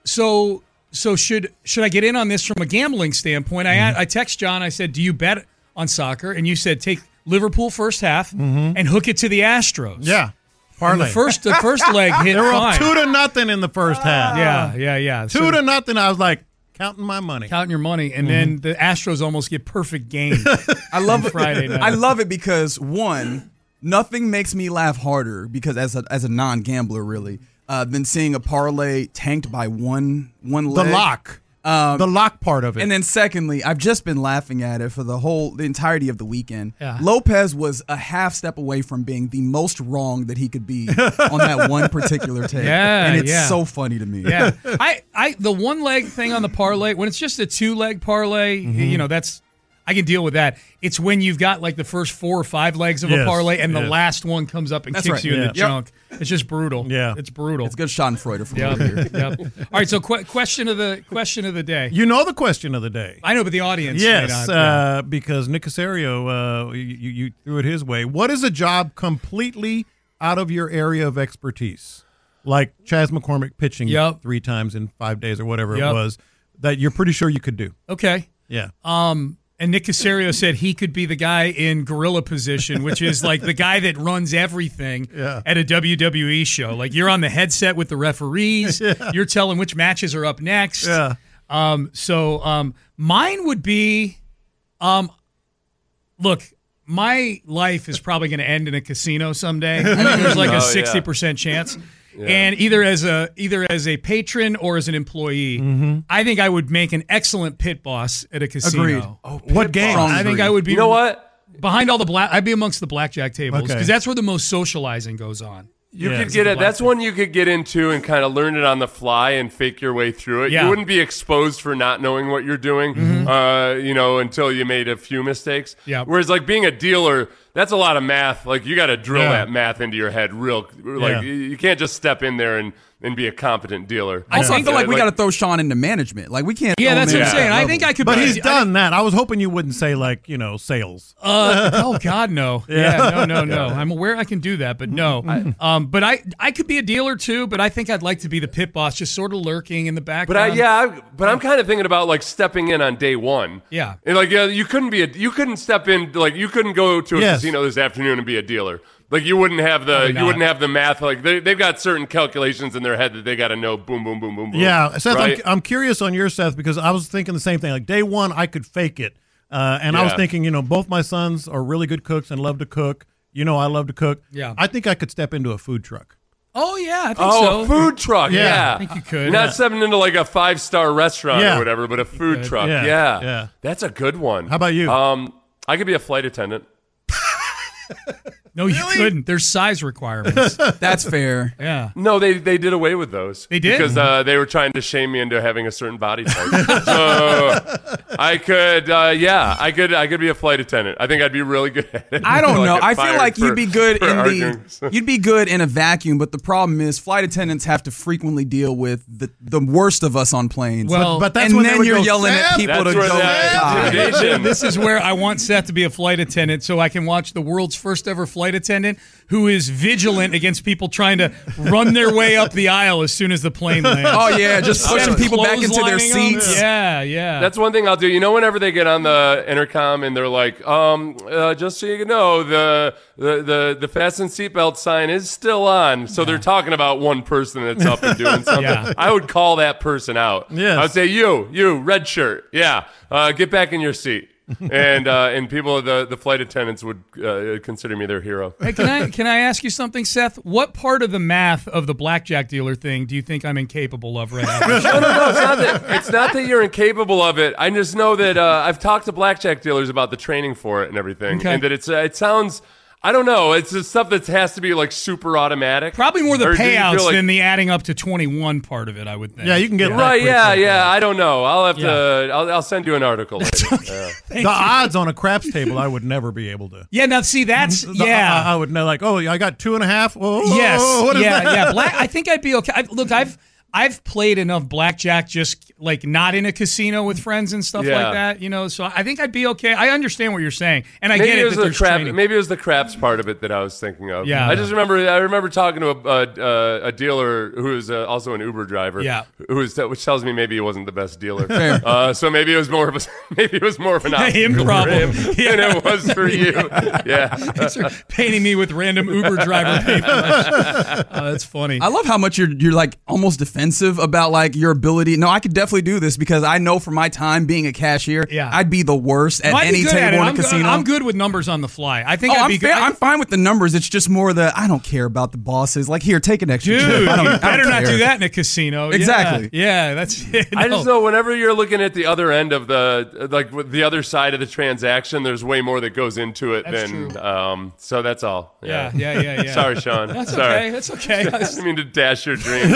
so so should should I get in on this from a gambling standpoint?" I Mm-hmm. I text John. I said, "Do you bet on soccer?" And you said, "Take Liverpool first half and hook it to the Astros." Mm-hmm. Yeah. And Parlay. the first the first leg hit they were fine. up two to nothing in the first half. Yeah, yeah, yeah. Two So- to nothing. I was like counting my money. counting your money, and Mm-hmm. then the Astros almost get perfect game. I love on it. Friday night. I love it because one, nothing makes me laugh harder because as a as a non gambler really uh, than seeing a parlay tanked by one one The leg. lock. Um, the lock part of it. And then secondly, I've just been laughing at it for the whole the entirety of the weekend. Yeah. Lopez was a half step away from being the most wrong that he could be on that one particular take. Yeah, and it's yeah. so funny to me. Yeah, I, I, the one leg thing on the parlay when it's just a two leg parlay, Mm-hmm. you know, that's I can deal with that. It's when you've got like the first four or five legs of Yes, a parlay, and the yes. last one comes up and That's kicks right. you in Yeah. the Yep. junk. It's just brutal. Yeah. it's brutal. It's good Schadenfreude from Yep, over here. yep. All right, so qu- question of the question of the day. You know the question of the day. I know, but the audience. may Yes, not, yeah. uh, because Nick Casario, uh, you, you threw it his way. What is a job completely out of your area of expertise? Like Chaz McCormick pitching Yep. three times in five days or whatever Yep. it was, that you're pretty sure you could do. Okay. Yeah. Um, and Nick Casario said he could be the guy in gorilla position, which is like the guy that runs everything Yeah. at a W W E show. Like you're on the headset with the referees. Yeah. You're telling which matches are up next. Yeah. Um, so um, mine would be, um, look, my life is probably going to end in a casino someday. I think there's like Oh, a yeah. sixty percent chance. Yeah. And either as a either as a patron or as an employee, Mm-hmm. I think I would make an excellent pit boss at a casino. Agreed. Oh, What game? I think I would be. You know what? Behind all the black, I'd be amongst the blackjack tables because Okay. that's where the most socializing goes on. You Yeah. could get it. That's one you could get into and kind of learn it on the fly and fake your way through it. Yeah. You wouldn't be exposed for not knowing what you're doing, uh, you know, until you made a few mistakes. Yeah. Whereas like being a dealer, that's a lot of math. Like you got to drill Yeah. that math into your head real. Like Yeah. you you can't just step in there and, and be a competent dealer. Also, I Yeah. feel like we got to throw Sean into management. Like we can't. Yeah, throw that's him what in I'm at saying. that I level. think I could. But be, he's I- done that. I was hoping you wouldn't say, like, you know, sales. Uh, oh God, no. Yeah, Yeah. no, no, no. I'm aware I can do that, but no. um, but I, I could be a dealer too. But I think I'd like to be the pit boss, just sort of lurking in the But background. I, yeah, I, but I'm kind of thinking about like stepping in on day one. Yeah. And like, yeah, you couldn't be a, you couldn't step in, like you couldn't go to a Yes. casino this afternoon and be a dealer. Like you wouldn't have the Probably you not. wouldn't have the math. Like they, they've got certain calculations in their head that they got to know. Boom, boom, boom, boom, boom. Yeah, Seth, right? I'm, I'm curious on your Seth because I was thinking the same thing. Like day one, I could fake it, uh, and I was Yeah. thinking, you know, both my sons are really good cooks and love to cook. You know, I love to cook. Yeah. I think I could step into a food truck. Oh yeah, I think Oh, so. a food truck. Yeah. Yeah, I think you could. Not Yeah. stepping into like a five star restaurant Yeah. or whatever, but a food could. truck. Yeah. Yeah. Yeah. That's a good one. How about you? Um, I could be a flight attendant. No, you couldn't. There's size requirements. That's fair. Yeah. No, they they did away with those. They did? because uh, they were trying to shame me into having a certain body type. So I could, uh, yeah, I could, I could be a flight attendant. I think I'd be really good at it. I don't I'll know. get I feel fired like for- you'd be good for in arguing. the you'd be good in a vacuum, but the problem is flight attendants have to frequently deal with the, the worst of us on planes. Well, But that's and when they then would you're go, yelling at "Sam!" people That's to where go. that die. intimidation. This is where I want Seth to be a flight attendant so I can watch the world's first ever flight attendant who is vigilant against people trying to run their way up the aisle as soon as the plane lands. Oh yeah, just pushing Them people back into their clotheslining them. seats. Yeah, yeah. That's one thing I'll do. You know, whenever they get on the intercom and they're like, um, uh, just so you know, the the the, the fasten seatbelt sign is still on. So they're talking about one person that's up and doing something. Yeah. I would call that person out. Yes. I would say, you, you, red shirt. Yeah. Uh, get back in your seat. and uh, and people, the, the flight attendants would uh, consider me their hero. Hey, can I can I ask you something, Seth? What part of the math of the blackjack dealer thing do you think I'm incapable of right now? No, no, no. It's not that, it's not that you're incapable of it. I just know that uh, I've talked to blackjack dealers about the training for it and everything, Okay. and that it's uh, it sounds. I don't know. It's the stuff that has to be like super automatic. Probably more the Or do you feel payouts like- than the adding up to twenty-one part of it, I would think. Yeah, you can get that Right? quick, Yeah, like yeah. that. I don't know. I'll have Yeah. to. I'll, I'll send you an article. Later. Yeah. The odds on a craps table, I would never be able to. Yeah, now see, that's, The- yeah. I, I would know, like, oh, I got two and a half. Oh, Yes. what is yeah, that? yeah. Black. I think I'd be okay. I, look, I've I've played enough blackjack, just like not in a casino with friends and stuff Yeah. like that. You know, so I think I'd be okay. I understand what you're saying, and I Maybe get it it was that the there's crap. training. Maybe it was the craps part of it that I was thinking of. Yeah. I just remember. I remember talking to a a, a dealer who was uh, also an Uber driver. Yeah. Who was which tells me maybe he wasn't the best dealer. Fair. Uh, so maybe it was more of a maybe it was more of an obstacle Him for problem. him Yeah. than it was for you. Yeah. Thanks for painting me with random Uber driver paper. Oh, that's funny. I love how much you're you're like almost defensive about like your ability. No, I could definitely do this because I know from my time being a cashier, Yeah. I'd be the worst at No, I'd be any good at table it. in a I'm, good- casino. I'm good with numbers on the fly. I think Oh, I'd I'm, be good. fair. I- I'm fine with the numbers. It's just more the I don't care about the bosses. Like here, take an extra Dude, chip. I don't, you I don't better not care. do that in a casino. Yeah, Exactly. Yeah, that's it. I No. just know whenever you're looking at the other end of the like with the other side of the transaction, there's way more that goes into it That's than. true. Um, so that's all. Yeah, yeah, yeah, yeah. Sorry, Sean. That's Sorry. okay. That's okay. I didn't mean to dash your dream.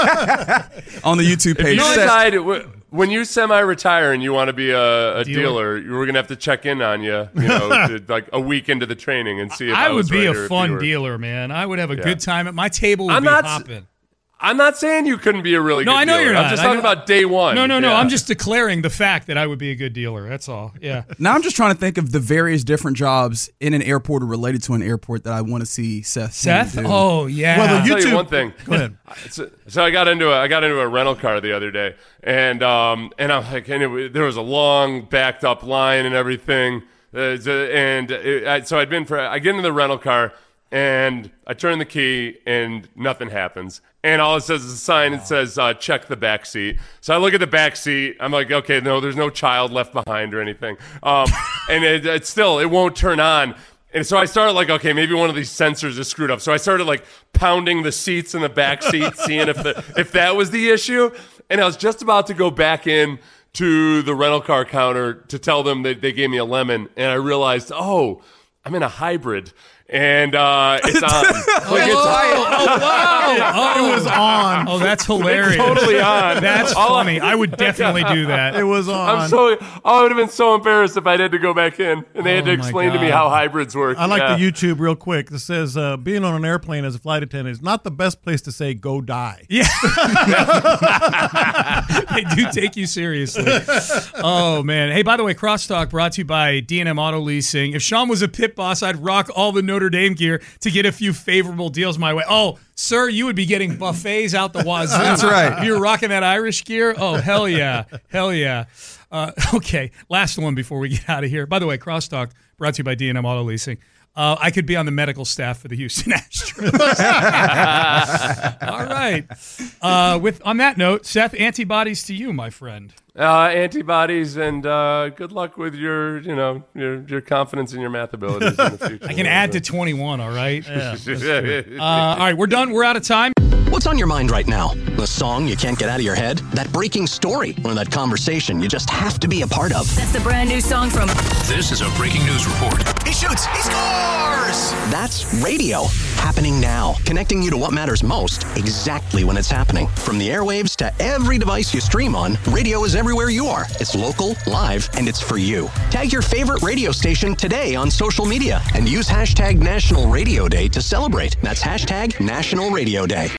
On the YouTube If page. you Seth- decide w- when you semi-retire and you want to be a, a Dealer. dealer, we're gonna have to check in on you, you know, to, like a week into the training and see if I, I would was be right or a if fun you were- dealer, man. I would have a Yeah. good time at my table. Would I'm be not- hopping. I'm not saying you couldn't be a really No, good I know dealer. you're not. I'm just I talking know- about day one. No, no, no. Yeah. I'm just declaring the fact that I would be a good dealer. That's all. Yeah. Now I'm just trying to think of the various different jobs in an airport or related to an airport that I want to see Seth. Seth? do. Oh, yeah. Well, the I'll tell you YouTube- one thing. Go ahead. So, so I got into a I got into a rental car the other day, and um and I'm like, and it, wa- there was a long backed up line and everything, uh, so- and it, I, so I'd been for I get into the rental car and I turn the key and nothing happens. And all it says is a sign that says, uh, check the back seat. So I look at the back seat. I'm like, okay, no, there's no child left behind or anything. Um, and it, it still, it won't turn on. And so I started like, okay, maybe one of these sensors is screwed up. So I started like pounding the seats in the back seat, seeing if the, if that was the issue. And I was just about to go back in to the rental car counter to tell them that they gave me a lemon. And I realized, oh, I'm in a hybrid. And uh, it's on. Like, it's oh, oh, wow. Oh, It was on. Oh, that's hilarious. totally on. That's All I- funny. I would definitely do that. It was on. I'm so. I would have been so embarrassed if I had to go back in and they had to Oh, my explain to me God. how hybrids work. I like Yeah. the YouTube real quick. It says uh, being on an airplane as a flight attendant is not the best place to say go die. Yeah. They do take you seriously. Oh, man. Hey, by the way, Crosstalk brought to you by D and M Auto Leasing. If Sean was a pit boss, I'd rock all the Notre Dame gear to get a few favorable deals my way. Oh, sir, you would be getting buffets out the wazoo. That's right. If you're rocking that Irish gear, oh, hell yeah. Hell yeah. Uh, okay, last one before we get out of here. By the way, Crosstalk brought to you by D and M Auto Leasing. Uh, I could be on the medical staff for the Houston Astros. All right. Uh, with on that note, Seth, antibodies to you, my friend. Uh, antibodies and uh, good luck with your, you know, your your confidence in your math abilities in the future. I can add to twenty-one. All right. Yeah, uh, all right, we're done. We're out of time. What's on your mind right now? The song you can't get out of your head? That breaking story? Or that conversation you just have to be a part of? That's the brand new song from... This is a breaking news report. He shoots! He scores! That's radio. Happening now. Connecting you to what matters most exactly when it's happening. From the airwaves to every device you stream on, radio is everywhere you are. It's local, live, and it's for you. Tag your favorite radio station today on social media and use hashtag National Radio Day to celebrate. That's hashtag National Radio Day.